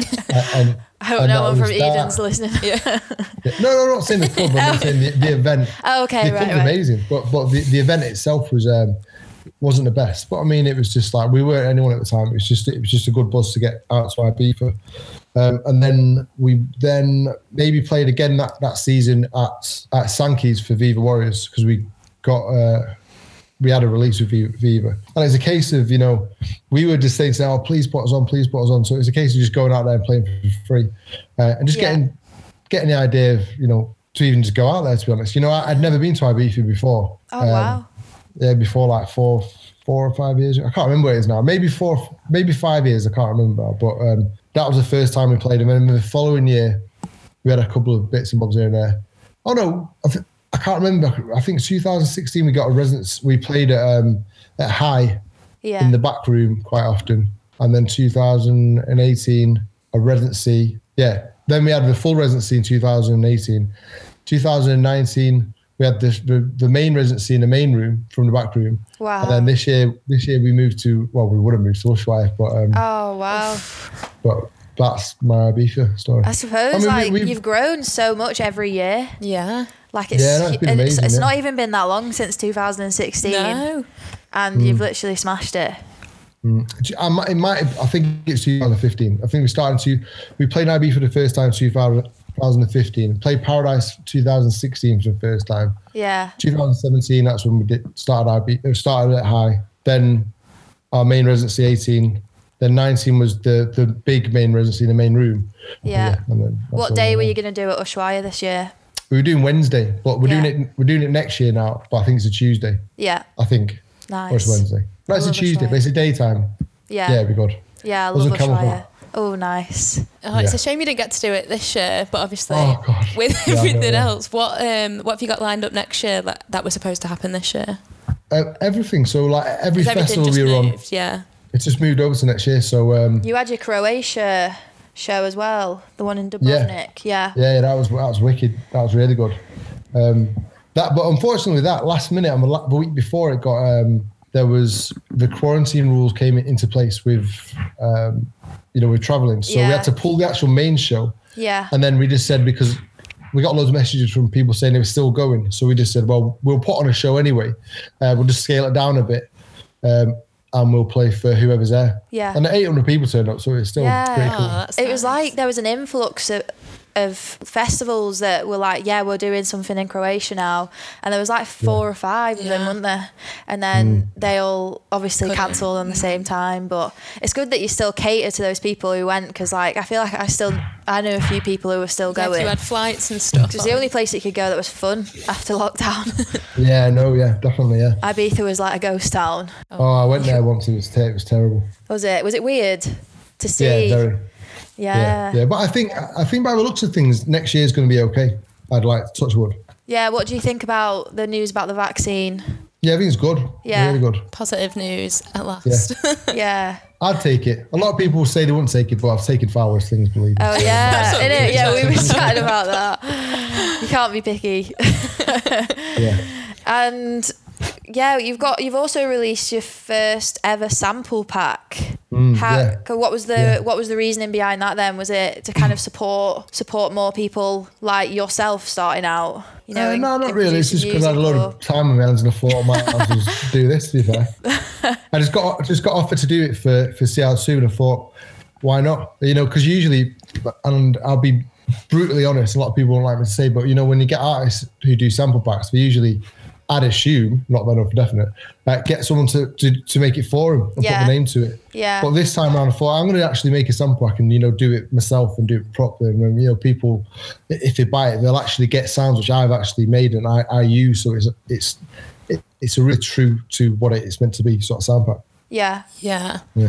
Speaker 3: and,
Speaker 1: I hope
Speaker 3: and
Speaker 1: no
Speaker 3: that
Speaker 1: one from
Speaker 3: was that.
Speaker 1: Eden's listening.
Speaker 2: Yeah.
Speaker 3: Yeah. No, no, I'm not saying the club, I'm saying the, the event.
Speaker 1: Oh, okay,
Speaker 3: the
Speaker 1: right,
Speaker 3: club's
Speaker 1: right.
Speaker 3: amazing, but but the, the event itself was um, wasn't the best. But I mean, it was just like we weren't anyone at the time. It was just it was just a good buzz to get out to Ibiza, um, and then we then maybe played again that, that season at at Sankey's for Viva Warriors because we got. Uh, we had a release with Viva. And it's a case of, you know, we were just saying, oh, please put us on, please put us on. So it's a case of just going out there and playing for free uh, and just
Speaker 1: Yeah.
Speaker 3: getting getting the idea of, you know, to even just go out there, to be honest. You know, I, I'd never been to Ibiza before.
Speaker 1: Oh,
Speaker 3: Um,
Speaker 1: wow.
Speaker 3: Yeah, before like four four or five years. I can't remember what it is now. Maybe four, maybe five years. I can't remember. But um, that was the first time we played. And then the following year, we had a couple of bits and bobs here and there. Oh, no. I th- I can't remember. I think two thousand sixteen we got a residence. We played at um, at High
Speaker 1: Yeah.
Speaker 3: in the back room quite often, and then two thousand eighteen a residency. Yeah, then we had the full residency in two thousand eighteen. two thousand nineteen we had this, the the main residency in the main room from the back room.
Speaker 1: Wow.
Speaker 3: And then this year, this year we moved to well, we would have moved to Ushuaia, but um,
Speaker 1: Oh, wow.
Speaker 3: but that's my Ibiza story.
Speaker 1: I suppose,
Speaker 3: I mean, we-
Speaker 1: like,
Speaker 3: we've-
Speaker 1: you've grown so much every year.
Speaker 2: Yeah.
Speaker 1: Like, it's,
Speaker 3: Yeah, no, it's been
Speaker 1: and
Speaker 3: amazing,
Speaker 1: it's, it's
Speaker 3: yeah.
Speaker 1: not even been that long since two thousand sixteen.
Speaker 2: No.
Speaker 1: And
Speaker 3: Mm.
Speaker 1: you've literally smashed it.
Speaker 3: I might, it might, I think it's two thousand fifteen. I think we started to, we played I B for the first time two thousand fifteen, played Paradise two thousand sixteen for the first time.
Speaker 1: Yeah.
Speaker 3: two thousand seventeen, that's when we did started I B, it started at High. Then our main residency eighteen. Then nineteen was the the big main residency in the main room.
Speaker 1: Yeah.
Speaker 3: and then that's
Speaker 1: What
Speaker 3: all
Speaker 1: day
Speaker 3: we
Speaker 1: were
Speaker 3: had.
Speaker 1: you going to do at Ushuaia this year?
Speaker 3: We were doing Wednesday, but we're
Speaker 1: Yeah.
Speaker 3: doing it. We're doing it next year now. But I think it's a Tuesday.
Speaker 1: Yeah.
Speaker 3: I think.
Speaker 1: Nice.
Speaker 3: Or it's Wednesday. No, it's a
Speaker 1: love
Speaker 3: Tuesday,
Speaker 1: Ushuaia.
Speaker 3: but it's a daytime.
Speaker 1: Yeah.
Speaker 3: Yeah, it'd be good.
Speaker 1: Yeah, I
Speaker 3: Wasn't
Speaker 1: love
Speaker 3: coming
Speaker 1: Ushuaia. Oh, nice.
Speaker 2: Oh, it's
Speaker 3: Yeah.
Speaker 2: a shame you didn't get to do it this year, but obviously
Speaker 3: Oh, God.
Speaker 2: with
Speaker 3: Yeah, I know,
Speaker 2: everything
Speaker 3: yeah.
Speaker 2: else, what um what have you got lined up next year that, that was supposed to happen this year?
Speaker 3: Uh, everything. So like every
Speaker 2: Has everything
Speaker 3: festival
Speaker 2: just
Speaker 3: we were on,
Speaker 2: moved? Yeah.
Speaker 3: it's just moved over to next year. So um,
Speaker 1: You had your Croatia show as well, the one in Dubrovnik. Yeah.
Speaker 3: yeah, yeah, that was that was wicked. That was really good. Um, that, but unfortunately, that last minute, on the, la- the week before, it got um, there was the quarantine rules came into place with um, you know, with traveling, so we
Speaker 1: Yeah.
Speaker 3: had to pull the actual main show.
Speaker 1: Yeah.
Speaker 3: And then we just said, because we got loads of messages from people saying they were still going. So we just said, well, we'll put on a show anyway. Uh, we'll just scale it down a bit. Um, and we'll play for whoever's there.
Speaker 1: Yeah.
Speaker 3: And eight hundred people turned up, so it's still
Speaker 1: Yeah.
Speaker 3: pretty cool.
Speaker 2: Oh, that's
Speaker 1: It was
Speaker 2: nice.
Speaker 1: like there was an influx of, of festivals that were like, yeah, we're doing something in Croatia now. And there was like four or five of them,
Speaker 2: Yeah.
Speaker 1: weren't there? And then they all obviously
Speaker 2: Couldn't.
Speaker 1: cancelled on the same time. But it's good that you still cater to those people who went, because like I feel like I still, I know a few people who were still
Speaker 2: Yeah, if
Speaker 1: going.
Speaker 2: you had flights and stuff.
Speaker 1: It was the only place that you could go that was fun after lockdown.
Speaker 3: Yeah, no, yeah, definitely, yeah.
Speaker 1: Ibiza was like a ghost town.
Speaker 3: Oh, I went there once. It was, ter- it was terrible.
Speaker 1: Was it? Was it weird to see?
Speaker 3: Yeah, very.
Speaker 1: Yeah.
Speaker 3: Yeah, yeah. But I think I think by the looks of things, next year's going to be okay. I'd like to touch wood.
Speaker 1: Yeah, what do you think about the news about the vaccine?
Speaker 3: Yeah, I think it's good.
Speaker 1: Yeah.
Speaker 3: Really good.
Speaker 2: Positive news at last.
Speaker 1: Yeah.
Speaker 3: I'd take it. A lot of people say they wouldn't take it, but I've taken far worse things, believe me.
Speaker 1: Oh yeah,
Speaker 2: That's what we
Speaker 1: innit?
Speaker 2: were
Speaker 1: Yeah, we
Speaker 2: chatting
Speaker 1: were chatting about that. You can't be picky.
Speaker 3: Yeah.
Speaker 1: And yeah, you've got you've also released your first ever sample pack.
Speaker 3: Mm,
Speaker 1: How?
Speaker 3: yeah.
Speaker 1: What was the
Speaker 3: Yeah.
Speaker 1: what was the reasoning behind that? Then was it to kind of support support more people like yourself starting out? You know,
Speaker 3: Uh,
Speaker 1: in-
Speaker 3: no, not
Speaker 1: in
Speaker 3: really. It's just
Speaker 1: producing
Speaker 3: because I had a
Speaker 1: music
Speaker 3: lot
Speaker 1: or-
Speaker 3: of time on my hands and I thought I might as well just do this, to be fair. I just got just got offered to do it for, for C L soon. I thought, why not? You know, because usually, and I'll be brutally honest, a lot of people won't like me to say, but you know, when you get artists who do sample packs, they usually I'd assume, not that I know for definite, uh, get someone to, to to make it for him and
Speaker 1: Yeah.
Speaker 3: put the name to it.
Speaker 1: Yeah.
Speaker 3: But this time around, I thought I'm going to actually make a sample. I can, you know, do it myself and do it properly. And then, you know, people, if they buy it, they'll actually get sounds which I've actually made and I, I use. So it's it's it, it's a really true to what it's meant to be sort of sound pack.
Speaker 1: Yeah.
Speaker 2: Yeah.
Speaker 3: Yeah.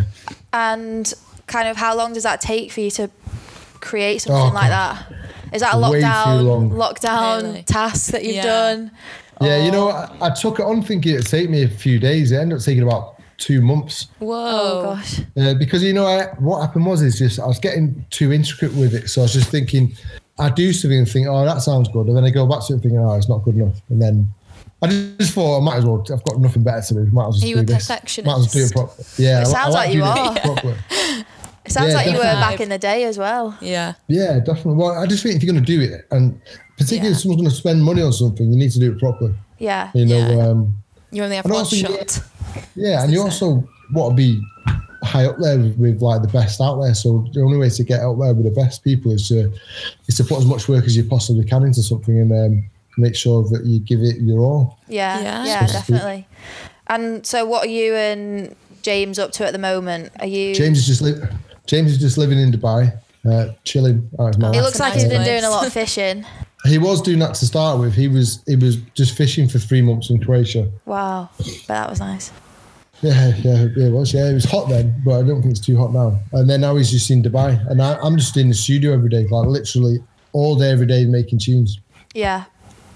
Speaker 1: And kind of how long does that take for you to create something
Speaker 3: Oh,
Speaker 1: like
Speaker 3: God.
Speaker 1: that? Is that a
Speaker 3: Way too
Speaker 1: lockdown
Speaker 3: long.
Speaker 1: lockdown
Speaker 2: Really?
Speaker 1: task that you've
Speaker 2: Yeah.
Speaker 1: done?
Speaker 3: Yeah,
Speaker 1: Or-
Speaker 3: you know, I, I took it on thinking it'd take me a few days. It ended up taking about two months.
Speaker 2: Whoa.
Speaker 1: Oh gosh.
Speaker 3: Uh, because, you know, I, what happened was is just I was getting too intricate with it. So I was just thinking, I do something and think, oh, that sounds good. And then I go back to it thinking, oh, it's not good enough. And then I just thought, I might as well, I've got nothing better to do. Might as well just
Speaker 2: Are you
Speaker 3: do
Speaker 2: a
Speaker 3: this.
Speaker 2: perfectionist?
Speaker 3: Might as well do it properly. Yeah.
Speaker 1: It
Speaker 3: I- I
Speaker 1: sounds like you
Speaker 3: doing
Speaker 1: are.
Speaker 3: it properly.
Speaker 1: It sounds
Speaker 3: Yeah,
Speaker 1: like you were
Speaker 3: definitely.
Speaker 1: back in the day as well.
Speaker 2: Yeah.
Speaker 3: Yeah, definitely. Well, I just think if you're going to do it, and particularly
Speaker 2: Yeah.
Speaker 3: if someone's going to spend money on something, you need to do it properly.
Speaker 1: Yeah.
Speaker 3: You know,
Speaker 2: Yeah.
Speaker 3: um,
Speaker 2: You only have
Speaker 3: And
Speaker 2: one
Speaker 3: also,
Speaker 2: shot.
Speaker 3: yeah, and you also want to be high up there with, with like the best out there. So the only way to get out there with the best people is to is to put as much work as you possibly can into something and um, make sure that you give it your all.
Speaker 1: Yeah.
Speaker 2: Yeah.
Speaker 1: Yeah, definitely. And so what are you and James up to at the moment? Are you
Speaker 3: James is just li- James is just living in Dubai, uh, chilling out of
Speaker 1: He
Speaker 3: mind.
Speaker 1: looks
Speaker 2: a
Speaker 1: like
Speaker 2: nice
Speaker 1: he's been
Speaker 2: place.
Speaker 1: doing a lot of fishing.
Speaker 3: He was doing that to start with. He was he was just fishing for three months in Croatia.
Speaker 1: Wow. But that was nice.
Speaker 3: Yeah, yeah, yeah, it was. Yeah, it was hot then, but I don't think it's too hot now. And then now he's just in Dubai, and I, I'm just in the studio every day, like literally all day, every day, making tunes.
Speaker 1: Yeah.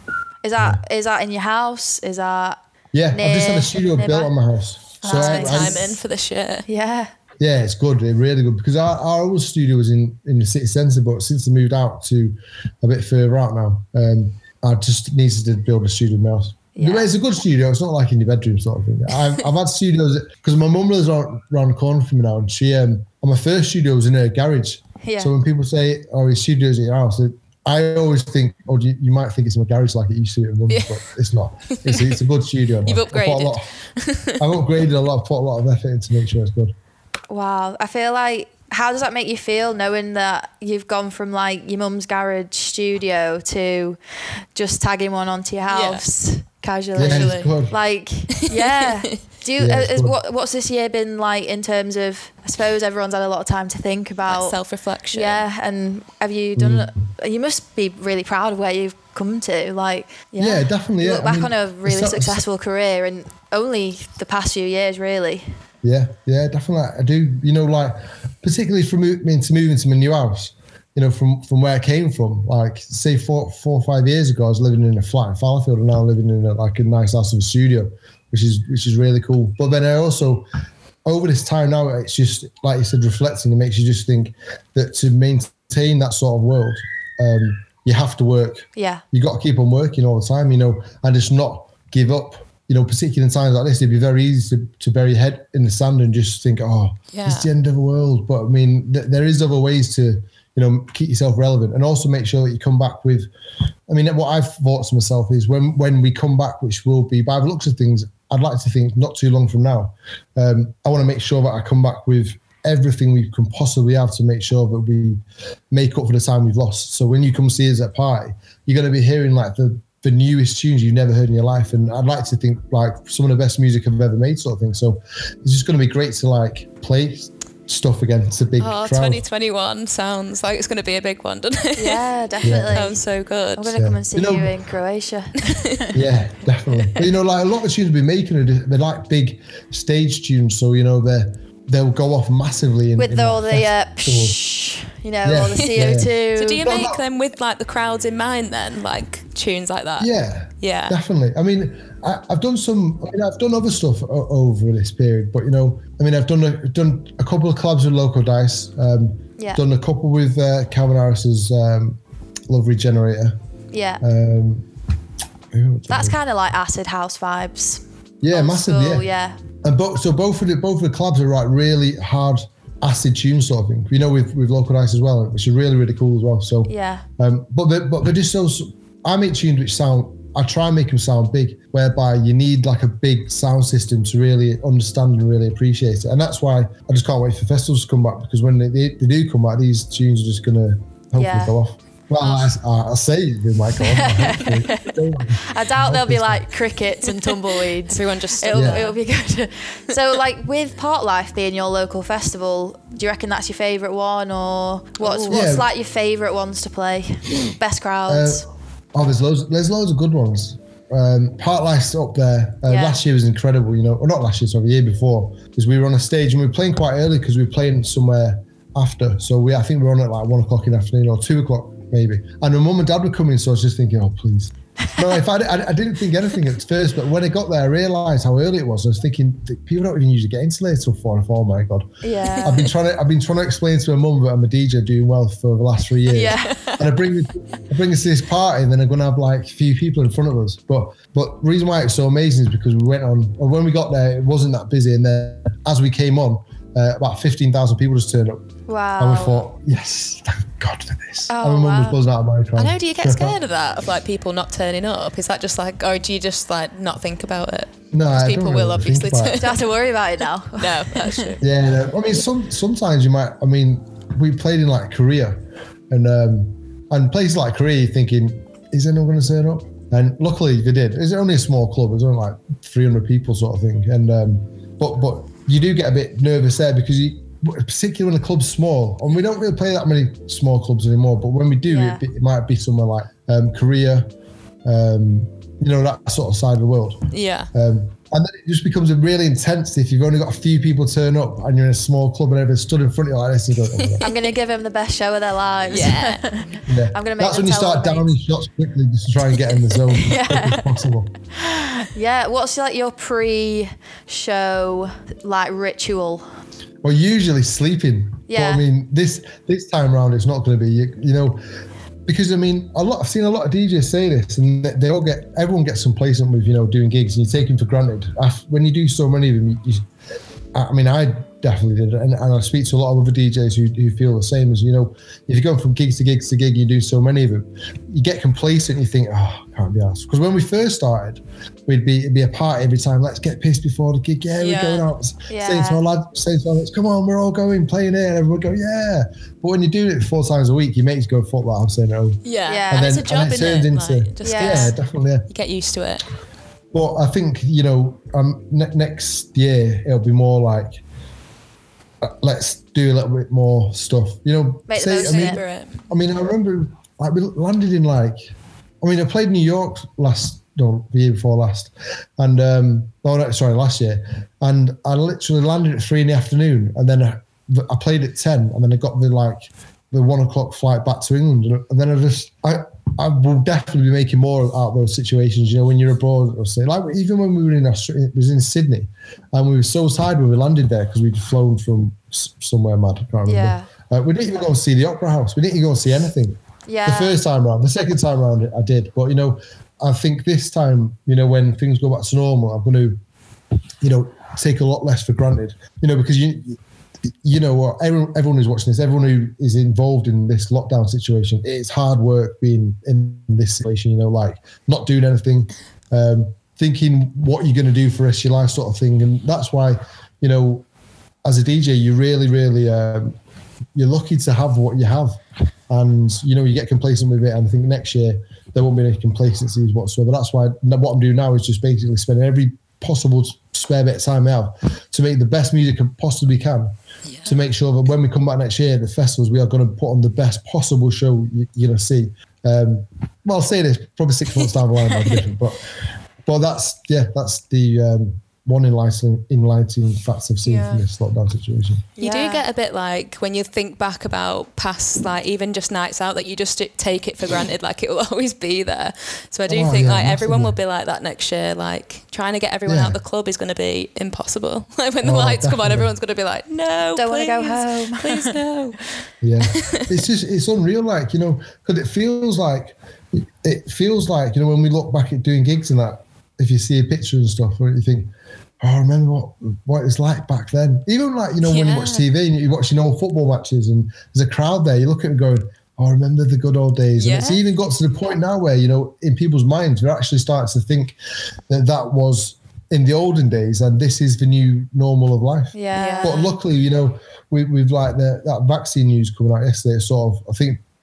Speaker 1: Is that is that in your house? Is that
Speaker 3: Yeah, I've just had
Speaker 1: Near-
Speaker 3: a studio
Speaker 1: nearby?
Speaker 3: built on my house.
Speaker 2: That's
Speaker 3: I-
Speaker 2: been
Speaker 3: I-
Speaker 2: time in for this year.
Speaker 1: yeah.
Speaker 3: Yeah, it's good, it's really good because our, our old studio was in, in the city centre, but since I moved out to a bit further out now, um, I just needed to build a studio in my house.
Speaker 1: Yeah.
Speaker 3: It's a good studio. It's not like in your bedroom sort of thing. I've, I've had studios because my mum lives around, around the corner from me now, and she, um, and my first studio was in her garage.
Speaker 1: Yeah.
Speaker 3: So when people say, "Oh, your studio's in your house," I always think, "Oh, you, you might think it's in my garage like it used to be at mum's,"
Speaker 2: Yeah.
Speaker 3: but it's not. It's, it's a good studio.
Speaker 2: You've
Speaker 3: now. I've put a
Speaker 2: upgraded.
Speaker 3: lot- I've upgraded a lot. Put a lot of effort in to make sure it's good.
Speaker 1: Wow. I feel like how does that make you feel knowing that you've gone from like your mum's garage studio to just tagging one onto your house casually?
Speaker 3: Yeah,
Speaker 2: Literally.
Speaker 3: it's good.
Speaker 1: Like, yeah. Do you,
Speaker 3: Yeah,
Speaker 1: uh,
Speaker 3: it's
Speaker 1: is,
Speaker 3: good.
Speaker 1: what what's this year been like in terms of? I suppose everyone's had a lot of time to think about.
Speaker 2: Like self-reflection.
Speaker 1: Yeah, and have you done?
Speaker 3: Mm.
Speaker 1: You must be really proud of where you've come to. Like, yeah,
Speaker 3: Yeah, definitely,
Speaker 1: You
Speaker 3: yeah.
Speaker 1: look
Speaker 3: I
Speaker 1: back
Speaker 3: mean,
Speaker 1: on a really
Speaker 3: it's-
Speaker 1: successful career in only the past few years, really.
Speaker 3: Yeah, yeah, definitely. I do. You know, like particularly from moving to moving to my new house. You know, from from where I came from. Like, say four, four or five years ago, I was living in a flat in Fallowfield, and now I'm living in a, like a nice house with a studio, which is which is really cool. But then I also, over this time now, it's just like you said, reflecting. It makes you just think that to maintain that sort of world, um, you have to work.
Speaker 1: Yeah,
Speaker 3: You got to keep on working all the time. You know, and just not give up. You know, particularly in times like this, it'd be very easy to, to bury your head in the sand and just think, oh,
Speaker 2: Yeah.
Speaker 3: it's the end of the world. But I mean, th- there is other ways to, you know, keep yourself relevant and also make sure that you come back with, I mean, what I've thought to myself is when, when we come back, which will be by the looks of things, I'd like to think not too long from now, um, I want to make sure that I come back with everything we can possibly have to make sure that we make up for the time we've lost. So when you come see us at Party, you're going to be hearing like the, the newest tunes you've never heard in your life. And I'd like to think like some of the best music I've ever made sort of thing. So it's just going to be great to like play stuff against a big
Speaker 2: Oh,
Speaker 3: crowd.
Speaker 2: twenty twenty-one sounds like it's going to be a big one, doesn't it?
Speaker 1: yeah, definitely.
Speaker 2: Sounds so good.
Speaker 1: I'm gonna
Speaker 3: Yeah.
Speaker 1: come and see
Speaker 3: You know-
Speaker 1: you in Croatia.
Speaker 3: Yeah, definitely. But, you know, like a lot of tunes we're making, are just- they're like big stage tunes. So, you know, they're, they'll go off massively. In,
Speaker 1: With
Speaker 3: in
Speaker 1: the,
Speaker 3: like
Speaker 1: all the uh,
Speaker 3: festivals.
Speaker 1: psh, you know,
Speaker 3: Yeah.
Speaker 1: all the C O two.
Speaker 2: So do you
Speaker 3: Well,
Speaker 2: make
Speaker 3: not-
Speaker 2: them with like the crowds in mind then, like tunes like that?
Speaker 3: Yeah,
Speaker 2: Yeah.
Speaker 3: definitely. I mean, I, I've done some. I mean, I've done other stuff o- over this period, but you know, I mean, I've done a, done a couple of collabs with Loco Dice. Um,
Speaker 1: Yeah.
Speaker 3: Done a couple with uh, Calvin Harris's um, Love Regenerator.
Speaker 1: Yeah,
Speaker 3: Um, who else
Speaker 1: that's
Speaker 3: did I-
Speaker 1: kind of like acid house vibes.
Speaker 3: yeah,
Speaker 1: Old
Speaker 3: massively.
Speaker 1: school,
Speaker 3: yeah.
Speaker 1: yeah.
Speaker 3: And both, so both of the both of the collabs are like really hard acid tunes sort of thing. You know, with with Loco Dice as well, which is really really cool as well. So
Speaker 1: Yeah.
Speaker 3: Um, but they're, but they're just so. I make tunes which sound. I try and make them sound big, whereby you need like a big sound system to really understand and really appreciate it. And that's why I just can't wait for festivals to come back, because when they, they, they do come back, these tunes are just gonna hopefully
Speaker 1: Yeah.
Speaker 3: go off. Well, I, I'll say you might go on.
Speaker 1: I doubt there'll be like crickets and tumbleweeds.
Speaker 2: Everyone just
Speaker 1: it'll,
Speaker 3: yeah.
Speaker 1: it'll be good. So, like with Parklife being your local festival, do you reckon that's your favourite one, or what's
Speaker 3: Ooh.
Speaker 1: what's
Speaker 3: Yeah.
Speaker 1: like your favourite ones to play? Best crowds.
Speaker 3: Uh, oh, there's loads. There's loads of good ones. Um, Parklife's up there. Uh,
Speaker 1: Yeah.
Speaker 3: Last year was incredible. You know, or not last year, sorry, the year before, because we were on a stage and we were playing quite early because we were playing somewhere after. So we, I think we were on at like one o'clock in the afternoon or two o'clock maybe. And my mum and dad were coming, so I was just thinking, oh please. No, if I, I, I didn't think anything at first, but when I got there, I realised how early it was. I was thinking that people don't even usually get into there till four. Oh my god!
Speaker 1: Yeah.
Speaker 3: I've been trying to I've been trying to explain to my mum that I'm a D J doing well for the last three years.
Speaker 1: Yeah.
Speaker 3: And I bring I bring us to this party, and then I'm going to have like a few people in front of us. But but the reason why it's so amazing is because we went on. Or when we got there, it wasn't that busy, and then as we came on, uh, about fifteen thousand people just turned up.
Speaker 1: Wow.
Speaker 3: And we thought, yes, thank God for this.
Speaker 1: Oh,
Speaker 3: and my mum
Speaker 1: wow.
Speaker 3: was buzzing out of my
Speaker 2: I know, do you get scared of that, of like people not turning up? Is that just like, or do you just like not think about it?
Speaker 3: No, I don't
Speaker 2: people
Speaker 3: really
Speaker 2: will obviously
Speaker 3: think about
Speaker 2: turn
Speaker 3: it.
Speaker 1: Don't have to worry about it now.
Speaker 2: No, that's true.
Speaker 3: Yeah, no, I mean, some sometimes you might. I mean, we played in like Korea, and um, and places like Korea, you're thinking, is anyone going to turn up? And luckily, they did. It's only a small club. It's only like three hundred people, sort of thing. And um, but but you do get a bit nervous there because you, particularly when the club's small, and we don't really play that many small clubs anymore. But when we do,
Speaker 1: Yeah.
Speaker 3: it, it might be somewhere like um, Korea, um, you know, that sort of side of the world.
Speaker 2: Yeah.
Speaker 3: Um, and then it just becomes a really intense if you've only got a few people turn up and you're in a small club and everyone's stood in front of you like this. And you go, oh,
Speaker 1: I'm going to give them the best show of their lives.
Speaker 2: Yeah.
Speaker 3: yeah.
Speaker 1: I'm gonna make
Speaker 3: That's
Speaker 1: them
Speaker 3: when you
Speaker 1: tell
Speaker 3: start
Speaker 1: them
Speaker 3: downing shots quickly just to try and get in the zone as quick as possible.
Speaker 1: Yeah. What's like your pre-show like ritual?
Speaker 3: Well, usually sleeping.
Speaker 1: Yeah.
Speaker 3: But I mean, this this time around, it's not going to be, you, you know, because I mean, a lot. I've seen a lot of D Js say this, and they, they all get, everyone gets complacent with, you know, doing gigs, and you take them for granted. After, when you do so many of them, you, you, I mean, I definitely did, and, and I speak to a lot of other D Js who, who feel the same as, you know, if you're going from gigs to gigs to gig, you do so many of them, you get complacent, and you think, oh, I can't be arsed. Because when we first started, we'd be it'd be a party every time. Let's get pissed before the gig. Yeah,
Speaker 2: Yeah.
Speaker 3: we're going out.
Speaker 1: Yeah.
Speaker 3: Saying to our lads, saying to our lads, come on, we're all going, playing here. And everyone go, yeah. But when you're doing it four times a week, your mates go, fuck that, I'm saying no.
Speaker 2: Yeah.
Speaker 1: Yeah.
Speaker 2: And
Speaker 1: And
Speaker 2: it's
Speaker 3: then-
Speaker 2: a job,
Speaker 3: and it
Speaker 2: isn't
Speaker 3: turns
Speaker 2: it?
Speaker 3: into-
Speaker 2: Like, just
Speaker 1: Yeah.
Speaker 3: Yeah,
Speaker 2: gets-
Speaker 3: definitely. Yeah.
Speaker 2: you get used to it.
Speaker 3: But I think, you know, um, ne- next year it'll be more like, uh, let's do a little bit more stuff. You know,
Speaker 1: Make the
Speaker 3: say,
Speaker 1: most
Speaker 3: I
Speaker 1: of
Speaker 3: mean,
Speaker 1: it.
Speaker 2: For it.
Speaker 3: I mean, I remember like we landed in like, I mean, I played New York last, no, the year before last, and um, oh no, sorry, last year, and I literally landed at three in the afternoon, and then I, I played at ten, and then I got the like the one o'clock flight back to England, and then I just I. I will definitely be making more out of those situations, you know, when you're abroad or say, like even when we were in Australia, it was in Sydney, and we were so tired when we landed there because we'd flown from s- somewhere mad, I can't remember.
Speaker 1: Yeah.
Speaker 3: Uh, we didn't even go and see the Opera House. We didn't even go and see anything.
Speaker 1: Yeah.
Speaker 3: The first time round, the second time round, I did. But, you know, I think this time, you know, when things go back to normal, I'm going to, you know, take a lot less for granted, you know, because you, you know what, everyone, everyone who's watching this, everyone who is involved in this lockdown situation, it's hard work being in this situation, you know, like not doing anything, um, thinking what you're going to do for the rest of your life sort of thing. And that's why, you know, as a D J, you really, really, um, you're lucky to have what you have. And, you know, you get complacent with it. And I think next year there won't be any complacencies whatsoever. That's why what I'm doing now is just basically spending every possible spare bit of time I have to make the best music I possibly can. Yeah. To make sure that when we come back next year, the festivals, we are going to put on the best possible show you, you're going to see. Um, well, I'll say this, probably six months down the line might be different, but but that's yeah, that's the um, one enlightening, enlightening facts I've seen
Speaker 2: Yeah.
Speaker 3: from this lockdown situation.
Speaker 2: You
Speaker 1: Yeah.
Speaker 2: do get a bit like when you think back about past, like even just nights out, that you just take it for granted, like it will always be there. So I do
Speaker 3: Oh,
Speaker 2: think
Speaker 3: yeah,
Speaker 2: like everyone
Speaker 3: massively.
Speaker 2: will be like that next year. Like trying to get everyone
Speaker 3: Yeah.
Speaker 2: out the club is going to be impossible. Like when the
Speaker 3: Oh,
Speaker 2: lights come on,
Speaker 3: definitely.
Speaker 2: everyone's going to be like, no,
Speaker 1: Don't wanna
Speaker 2: please,
Speaker 1: go home.
Speaker 2: please no.
Speaker 3: Yeah, it's just it's unreal, like, you know, because it feels like it feels like you know when we look back at doing gigs and that, if you see a picture and stuff, where you think, oh, I remember what what it was like back then. Even like, you know, when you watch
Speaker 2: Yeah.
Speaker 3: T V and you're watching old football matches and there's a crowd there, you look at it going, oh, I remember the good old days. And
Speaker 2: Yeah.
Speaker 3: it's even got to the point now where, you know, in people's minds, we're actually starting to think that that was in the olden days and this is the new normal of life.
Speaker 1: Yeah.
Speaker 3: But luckily, you know, we, we've like the, that vaccine news coming out yesterday, sort of, I think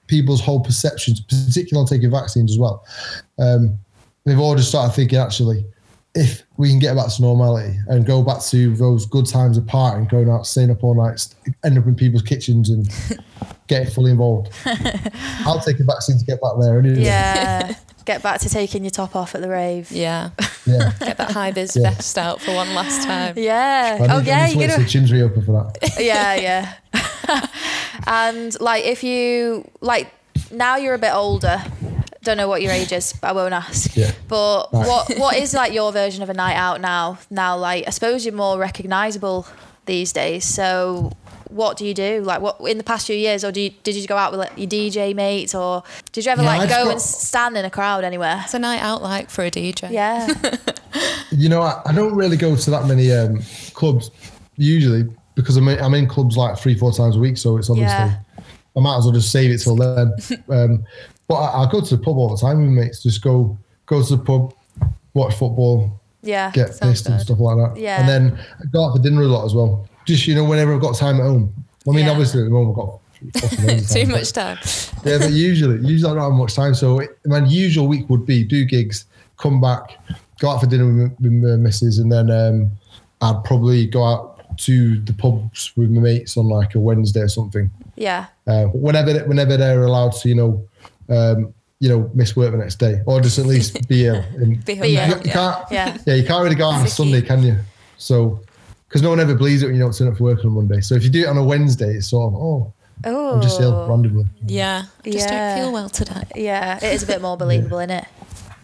Speaker 3: people's whole perceptions, particularly on taking vaccines as well. Um, they've all just started thinking, actually, if we can get back to normality and go back to those good times of partying, going out, staying up all night, end up in people's kitchens and getting fully involved. I'll take a vaccine to get back there anyway.
Speaker 1: Yeah. Get back to taking your top off at the rave.
Speaker 2: Yeah.
Speaker 3: Yeah.
Speaker 2: Get that high vis
Speaker 3: Yeah.
Speaker 2: vest out for one last time.
Speaker 1: Yeah.
Speaker 3: I
Speaker 1: Oh
Speaker 3: need- I
Speaker 1: yeah,
Speaker 3: need to
Speaker 1: you're
Speaker 3: wait till
Speaker 1: gonna.
Speaker 3: the chin's reopen for that.
Speaker 1: Yeah, yeah. And like, if you like, now you're a bit older. Don't know what your age is, but I won't ask.
Speaker 3: Yeah.
Speaker 1: But
Speaker 3: Right.
Speaker 1: what what is like your version of a night out now? Now, like, I suppose you're more recognisable these days. So, what do you do? Like, what in the past few years, or do you, did you go out with like, your D J mates, or did you ever
Speaker 3: Yeah, I
Speaker 1: like
Speaker 3: just
Speaker 1: go
Speaker 3: got-
Speaker 1: and stand in a crowd anywhere?
Speaker 2: What's a night out like for a D J?
Speaker 1: Yeah.
Speaker 3: You know, I, I don't really go to that many um, clubs usually because I'm in, I'm in clubs like three, four times a week. So it's obviously,
Speaker 1: Yeah.
Speaker 3: I might as well just save it till then. um, but I, I go to the pub all the time with mates. Just go go to the pub, watch football,
Speaker 1: Yeah.
Speaker 3: get
Speaker 2: sounds
Speaker 3: pissed and
Speaker 2: good.
Speaker 3: stuff like that.
Speaker 1: Yeah.
Speaker 3: And then I go out for dinner a lot as well. Just, you know, whenever I've got time at home. I mean,
Speaker 1: Yeah.
Speaker 3: obviously at the moment I've got fucking loads of
Speaker 2: Too
Speaker 3: time,
Speaker 2: much time.
Speaker 3: but- Yeah, but usually, usually I don't have much time. So it, my usual week would be do gigs, come back, go out for dinner with, with my missus, and then um, I'd probably go out to the pubs with my mates on like a Wednesday or something.
Speaker 1: Yeah.
Speaker 3: Uh, whenever whenever they're allowed to, you know, um, you know, miss work the next day, or just at least be ill. And
Speaker 2: Be
Speaker 3: you,
Speaker 1: Be ill,
Speaker 3: you can't,
Speaker 1: Yeah.
Speaker 3: yeah, you can't really go out on a Sunday, can you? So, because no one ever believes it when you don't turn up for work on a Monday. So if you do it on a Wednesday, it's sort of, oh,
Speaker 1: Oh.
Speaker 3: I'm just ill randomly.
Speaker 2: Yeah. Just
Speaker 1: Yeah.
Speaker 2: don't feel well today.
Speaker 1: Yeah, it is a bit more believable, isn't it?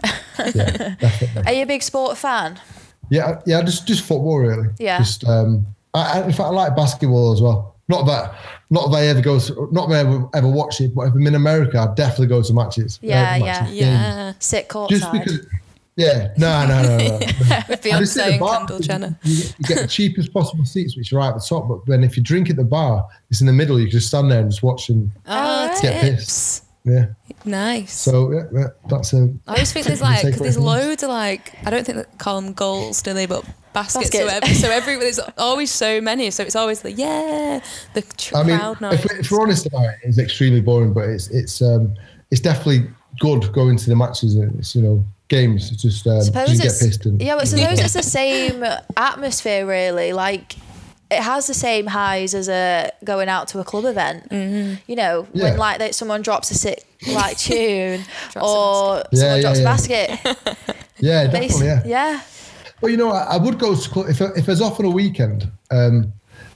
Speaker 3: Yeah, definitely.
Speaker 1: Are you a big sport fan?
Speaker 3: Yeah, yeah, just just football really.
Speaker 1: Yeah.
Speaker 3: Just um, I, I, in fact, I like basketball as well. Not that, not that I ever go to, not that I ever, ever watch it, but if I'm in America, I'd definitely go to matches.
Speaker 1: Yeah,
Speaker 3: uh,
Speaker 1: yeah.
Speaker 3: matches, games.
Speaker 2: Yeah.
Speaker 1: Sit courtside.
Speaker 3: Just because. Yeah, no, no, no, no.
Speaker 2: With
Speaker 3: I just
Speaker 2: Beyonce
Speaker 3: sit at the
Speaker 2: and
Speaker 3: bar,
Speaker 2: Kendall Jenner.
Speaker 3: You get, you get the cheapest possible seats, which are right at the top. But then if you drink at the bar, it's in the middle. You can just stand there and just watch and
Speaker 2: Oh,
Speaker 3: Get
Speaker 2: tips.
Speaker 3: yeah.
Speaker 2: Nice.
Speaker 3: So yeah, yeah that's a.
Speaker 2: I always think there's
Speaker 3: you can
Speaker 2: like,
Speaker 3: take
Speaker 2: because there's
Speaker 3: what you want.
Speaker 2: loads of like, I don't think they call them goals, do they? But baskets.
Speaker 1: Baskets.
Speaker 2: So, every, so every, there's always so many. So it's always like, yeah, the tr-
Speaker 3: I mean,
Speaker 2: crowd
Speaker 3: if,
Speaker 2: noise.
Speaker 3: we- if we're honest about it, it's extremely boring. But it's it's um it's definitely good going to the matches. And it's, you know, games. It's just um,
Speaker 1: suppose
Speaker 3: you get
Speaker 1: it's
Speaker 3: pissed and
Speaker 1: yeah, but suppose it's the same atmosphere, really. Like it has the same highs as a going out to a club event. Mm-hmm. You know,
Speaker 3: Yeah.
Speaker 1: when like that someone drops a sick like tune
Speaker 2: Drops a
Speaker 1: or
Speaker 3: Yeah,
Speaker 1: someone
Speaker 3: yeah,
Speaker 1: drops
Speaker 3: yeah.
Speaker 1: a basket.
Speaker 3: yeah, definitely, yeah.
Speaker 1: yeah.
Speaker 3: Well, you know, I, I would go to club if if there's off on a weekend, um,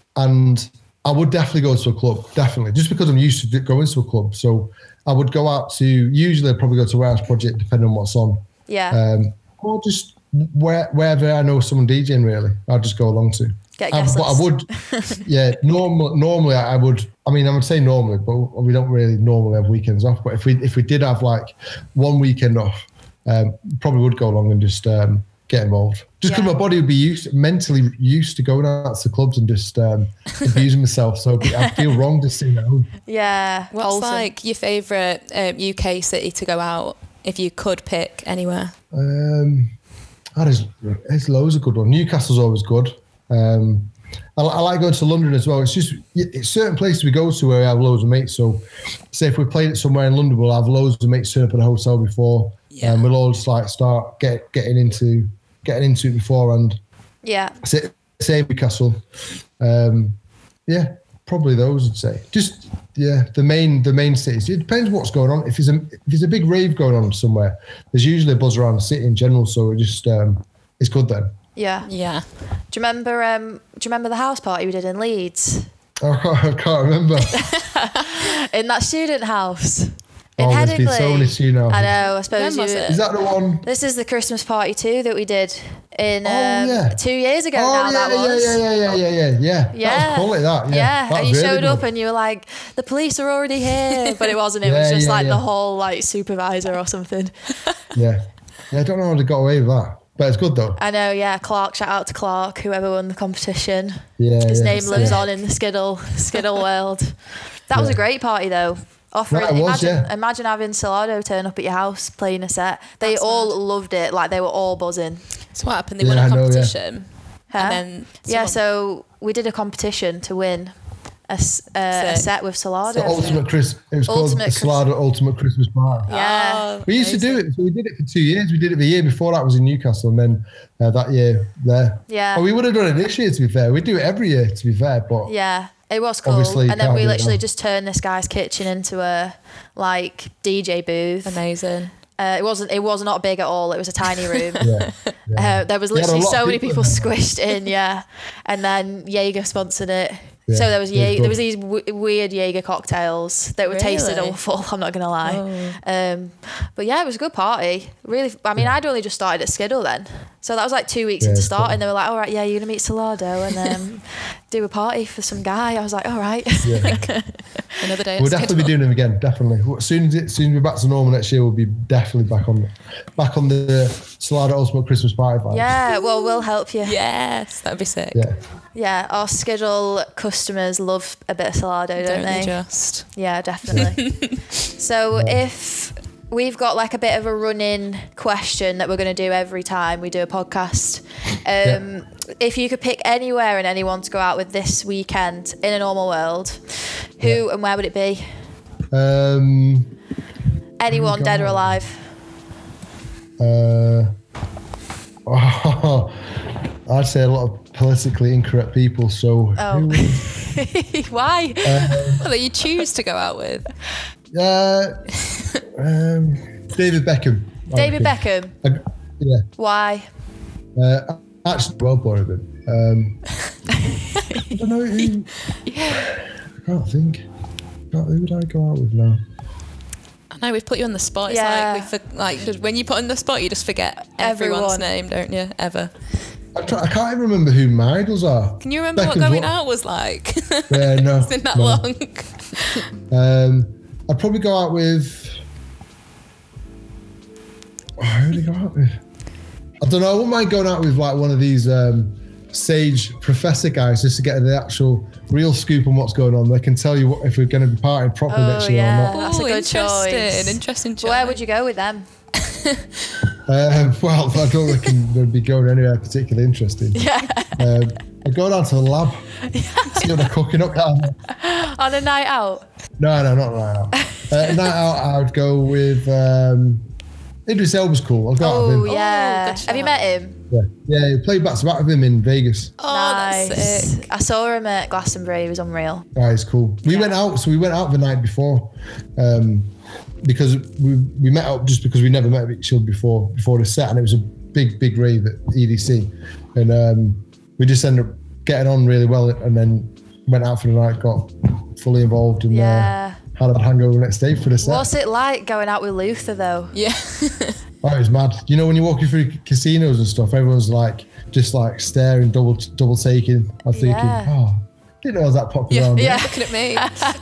Speaker 3: and I would definitely go to a club, definitely, just because I'm used to going to a club. So I would go out to usually I'd probably go to Warehouse Project, depending on what's on,
Speaker 1: Yeah.
Speaker 3: um, or just where, wherever I know someone DJing. Really, I'd just go along to.
Speaker 1: Get a
Speaker 3: Um,
Speaker 1: guest
Speaker 3: but I
Speaker 1: list.
Speaker 3: would, yeah. Normal, normally, I would. I mean, I would say normally, but we don't really normally have weekends off. But if we if we did have like one weekend off, um, probably would go along and just um, get involved. Just because
Speaker 1: Yeah.
Speaker 3: my body would be used, mentally used to going out to clubs and just um, abusing myself. So I feel wrong just sitting at home.
Speaker 1: Yeah.
Speaker 2: What's
Speaker 1: wholesome.
Speaker 2: like your favourite um, U K city to go out if you could pick anywhere?
Speaker 3: Um, oh, there's, there's loads of good ones. Newcastle's always good. Um, I, I like going to London as well. It's just it's certain places we go to where we have loads of mates. So, say if we're playing it somewhere in London, we'll have loads of mates turn up at a hotel before,
Speaker 2: Yeah.
Speaker 3: and we'll all just like start get getting into getting into it beforehand.
Speaker 1: Yeah.
Speaker 3: Say, say Newcastle, um, yeah, probably those. I'd say just yeah, the main the main cities. It depends what's going on. If there's a if there's a big rave going on somewhere, there's usually a buzz around the city in general. So it just um, it's good then.
Speaker 1: Yeah.
Speaker 2: Yeah.
Speaker 1: Do you remember? Um, do you remember the house party we did in Leeds?
Speaker 3: I can't, I can't remember.
Speaker 1: In that student house in
Speaker 3: Oh, there's been
Speaker 1: Headingley.
Speaker 3: so many student
Speaker 1: I
Speaker 3: houses.
Speaker 1: know. I suppose
Speaker 2: When was
Speaker 1: you.
Speaker 2: it?
Speaker 3: Is that the one?
Speaker 1: This is the Christmas party too that we did in um,
Speaker 3: Oh, yeah.
Speaker 1: two years ago.
Speaker 3: Oh
Speaker 1: now
Speaker 3: yeah,
Speaker 1: that
Speaker 3: yeah,
Speaker 1: was.
Speaker 3: yeah, yeah, yeah, yeah, yeah, yeah.
Speaker 1: Yeah.
Speaker 3: That was quality. That yeah.
Speaker 1: Yeah,
Speaker 3: That
Speaker 1: and
Speaker 3: was
Speaker 1: you
Speaker 3: really
Speaker 1: showed
Speaker 3: good.
Speaker 1: up and you were like, the police are already here, but it wasn't. It was
Speaker 3: Yeah,
Speaker 1: just
Speaker 3: yeah,
Speaker 1: like
Speaker 3: yeah.
Speaker 1: the whole like supervisor or something.
Speaker 3: Yeah, yeah. I don't know how they got away with that, but it's good though.
Speaker 1: I know. Yeah, Clark. Shout out to Clark, whoever won the competition.
Speaker 3: Yeah,
Speaker 1: His
Speaker 3: yeah.
Speaker 1: name lives
Speaker 3: yeah.
Speaker 1: on in the Skiddle Skiddle world. That was a
Speaker 3: Yeah.
Speaker 1: great party though. Offering,
Speaker 3: That was,
Speaker 1: imagine,
Speaker 3: yeah.
Speaker 1: imagine having Salado turn up at your house playing a set. They
Speaker 2: That's
Speaker 1: all
Speaker 2: mad.
Speaker 1: loved it. Like they were all buzzing.
Speaker 2: So what happened? They
Speaker 3: Yeah,
Speaker 2: won
Speaker 3: I
Speaker 2: a
Speaker 3: know, yeah.
Speaker 2: competition.
Speaker 1: Huh?
Speaker 2: And then
Speaker 1: Yeah,
Speaker 2: someone-
Speaker 1: so we did a competition to win. a, s- uh, a set with Salado.
Speaker 3: The ultimate Chris. It was
Speaker 1: Ultimate
Speaker 3: called the Salado Ultimate Christmas Party.
Speaker 1: Yeah.
Speaker 2: Oh,
Speaker 3: We used
Speaker 2: amazing.
Speaker 3: to do it. So we did it for two years. We did it the year before that was in Newcastle, and then uh, that year there.
Speaker 1: Yeah.
Speaker 3: Well, we would have done it this year. To be fair, we do it every year. To be fair, but
Speaker 1: Yeah, it was cool.
Speaker 3: Obviously, you
Speaker 1: And then
Speaker 3: can't
Speaker 1: we
Speaker 3: do it
Speaker 1: literally
Speaker 3: now.
Speaker 1: just turned this guy's kitchen into a like D J booth.
Speaker 2: Amazing.
Speaker 1: Uh, it wasn't. It was not big at all. It was a tiny room.
Speaker 3: yeah, yeah.
Speaker 1: Uh, there was
Speaker 3: We had a
Speaker 1: literally
Speaker 3: lot of
Speaker 1: so many
Speaker 3: people
Speaker 1: people
Speaker 3: in there.
Speaker 1: squished in, yeah. And then Jaeger sponsored it.
Speaker 3: Yeah,
Speaker 1: so there was
Speaker 3: it was
Speaker 1: Jaeger, there
Speaker 3: good.
Speaker 1: was these w- weird Jaeger cocktails that were tasted
Speaker 2: Really?
Speaker 1: awful. I'm not gonna lie.
Speaker 2: Oh.
Speaker 1: Um, but yeah, it was a good party. Really, I mean, I'd only just started at Skiddle then, so that was like two weeks
Speaker 3: Yeah,
Speaker 1: into
Speaker 3: it's
Speaker 1: start,
Speaker 3: cool.
Speaker 1: and they were like, "All right, yeah, you're gonna meet Salado and um, do a party for some guy." I was like, "All right."
Speaker 3: Yeah.
Speaker 2: Another day. at
Speaker 3: We'll definitely be
Speaker 2: Skiddle.
Speaker 3: doing them again. Definitely. As soon as it, as soon as we're back to normal next year, we'll be definitely back on, back on the Salado Ultimate Christmas Party vibe.
Speaker 1: Yeah, well, we'll help you.
Speaker 2: Yes, that'd be sick.
Speaker 3: Yeah.
Speaker 1: Yeah, our Skiddle customers love a bit of Salado, don't,
Speaker 2: Don't
Speaker 1: they?
Speaker 2: they just?
Speaker 1: Yeah, definitely. So if we've got like a bit of a running question that we're going to do every time we do a podcast. Um, if you could pick anywhere and anyone to go out with this weekend in a normal world, who
Speaker 3: Yeah.
Speaker 1: and where would it be?
Speaker 3: Um,
Speaker 1: Anyone,
Speaker 3: go
Speaker 1: dead or
Speaker 3: out?
Speaker 1: alive?
Speaker 3: uh, oh, I'd say a lot of politically incorrect people. So,
Speaker 1: Oh.
Speaker 3: who would-
Speaker 1: Why?
Speaker 2: Well, that you choose to go out with.
Speaker 3: uh, um, David Beckham. I
Speaker 1: David
Speaker 3: reckon.
Speaker 1: Beckham.
Speaker 3: I- yeah.
Speaker 1: Why?
Speaker 3: Uh, actually, well, bored of him. Um, I don't know who. I can't think. God, who would I go out with now?
Speaker 2: I know we've put you on the spot. It's
Speaker 1: Yeah.
Speaker 2: like we for, like when you put on the spot, you just forget
Speaker 1: Everyone.
Speaker 2: everyone's name, don't you? Ever.
Speaker 3: I, try, I can't even remember who my idols are.
Speaker 2: Can you remember
Speaker 3: Beckham's
Speaker 2: what going
Speaker 3: what-
Speaker 2: out was like?
Speaker 3: Yeah, no.
Speaker 2: It's been that
Speaker 3: no.
Speaker 2: long.
Speaker 3: Um, I'd probably go out with. Oh, who would I go out with? I don't know. I wouldn't mind going out with like one of these um, sage professor guys just to get the actual real scoop on what's going on. They can tell you what, if we're going to be partying properly
Speaker 1: Oh,
Speaker 3: next year
Speaker 1: yeah.
Speaker 3: or not.
Speaker 1: That's a
Speaker 2: Ooh,
Speaker 1: good
Speaker 2: interesting.
Speaker 1: choice.
Speaker 2: Interesting choice.
Speaker 1: Where would you go with them?
Speaker 3: Um, well, I don't reckon they'd be going anywhere particularly interesting.
Speaker 1: Yeah.
Speaker 3: Um, I'd go down to the lab, see what they're cooking up down there.
Speaker 1: On a night out?
Speaker 3: No, no, not right now. Uh, night out, I would go with um, Idris Elba's cool. I'll go out
Speaker 1: Oh,
Speaker 3: with him.
Speaker 1: yeah.
Speaker 2: good
Speaker 1: Have you
Speaker 2: shout.
Speaker 1: met him?
Speaker 3: Yeah, yeah, he played back to back with him in Vegas.
Speaker 2: Oh,
Speaker 1: nice.
Speaker 2: that's sick.
Speaker 1: I saw him at Glastonbury. He was unreal.
Speaker 3: That is cool. We
Speaker 1: Yeah.
Speaker 3: went out, so we went out the night before, um, because we we met up just because we never met each other before before the set, and it was a big big rave at E D C, and um, we just ended up getting on really well, and then went out for the night, got fully involved, and
Speaker 1: Yeah.
Speaker 3: uh, had a hangover the next day for the set.
Speaker 1: What's it like going out with Luther though?
Speaker 2: Yeah.
Speaker 3: Oh, it was mad. You know, when you're walking through casinos and stuff, everyone's like just like staring, double double taking. I'm thinking,
Speaker 1: Yeah.
Speaker 3: oh, didn't know I was that popular.
Speaker 2: Yeah,
Speaker 3: around here.
Speaker 1: Yeah.
Speaker 2: Looking at me.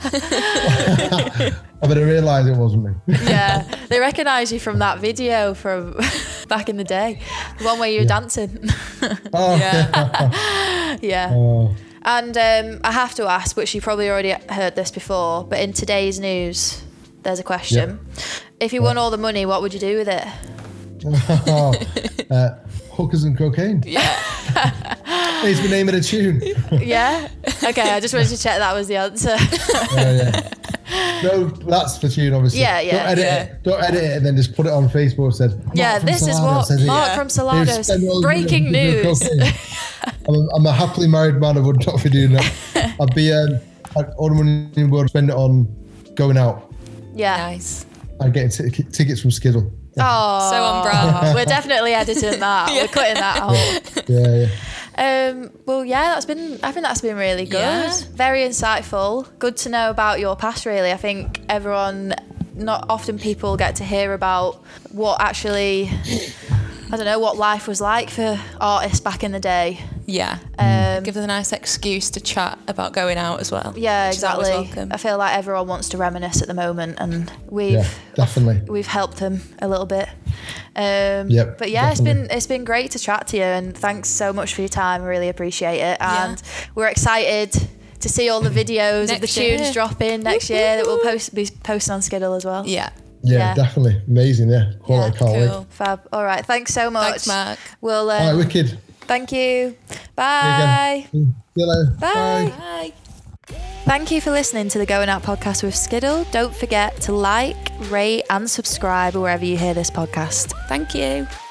Speaker 3: I better realise it wasn't me.
Speaker 1: Yeah. They recognise you from that video from back in the day. The one where you were dancing.
Speaker 3: Oh,
Speaker 2: Yeah.
Speaker 1: Yeah.
Speaker 3: oh.
Speaker 1: And um, I have to ask, which you probably already heard this before, but in today's news, there's a question. If you won all the money, what would you do with it?
Speaker 3: Oh, uh, hookers and cocaine.
Speaker 2: Yeah.
Speaker 3: Needs the name of the tune.
Speaker 1: Yeah? Okay, I just wanted to check that was the answer.
Speaker 3: Yeah, yeah. No, that's the tune, obviously.
Speaker 1: Yeah, yeah,
Speaker 3: Don't edit
Speaker 2: yeah.
Speaker 3: it. Don't edit it and then just put it on Facebook and said,
Speaker 1: Yeah,
Speaker 3: Mark from
Speaker 1: this is
Speaker 3: Salado
Speaker 1: what
Speaker 3: says it.
Speaker 1: Mark
Speaker 2: Yeah.
Speaker 1: from
Speaker 3: They've
Speaker 1: Salado's
Speaker 3: spent all the
Speaker 1: breaking
Speaker 3: money on
Speaker 1: news.
Speaker 3: cocaine. I'm, a, I'm a happily married man. I would not be doing that. I'd be um, I'd, all the money in the world, spend it on going out.
Speaker 1: Yeah.
Speaker 2: Nice.
Speaker 3: I'd get t- tickets from Skiddle.
Speaker 1: Oh,
Speaker 2: So on brand.
Speaker 1: We're definitely editing that. We're cutting that out.
Speaker 3: Yeah, yeah.
Speaker 1: Um, well, yeah, that's been. I think that's been really good.
Speaker 2: Yeah.
Speaker 1: Very insightful. Good to know about your past. Really, I think everyone. Not often people get to hear about what actually. I don't know what life was like for artists back in the day.
Speaker 2: Yeah.
Speaker 1: Um,
Speaker 2: Give us a nice excuse to chat about going out as well.
Speaker 1: yeah,
Speaker 2: which is always
Speaker 1: exactly.
Speaker 2: welcome.
Speaker 1: I feel like everyone wants to reminisce at the moment, and we've
Speaker 3: Yeah, definitely.
Speaker 1: we've helped them a little bit. Um,
Speaker 3: Yep,
Speaker 1: but yeah, it's
Speaker 3: definitely.
Speaker 1: been it's been great to chat to you, and thanks so much for your time. I really appreciate it,
Speaker 2: Yeah.
Speaker 1: and we're excited to see all the videos of the
Speaker 2: Next
Speaker 1: tunes
Speaker 2: year.
Speaker 1: dropping next year that we'll post be posting on Skiddle as well.
Speaker 2: Yeah.
Speaker 3: Yeah,
Speaker 1: Yeah.
Speaker 3: definitly. Amazing, yeah. Quality,
Speaker 1: Yeah,
Speaker 3: can't wait.
Speaker 2: Cool.
Speaker 1: Fab. All right, thanks so much.
Speaker 2: Thanks, Mark.
Speaker 1: We'll. Um,
Speaker 3: All right, wicked.
Speaker 1: Thank you.
Speaker 3: See you
Speaker 1: Bye.
Speaker 3: again. See you later.
Speaker 1: Bye.
Speaker 2: Bye.
Speaker 1: Thank you for listening to the Going Out podcast with Skiddle. Don't forget to like, rate and subscribe wherever you hear this podcast.
Speaker 2: Thank you.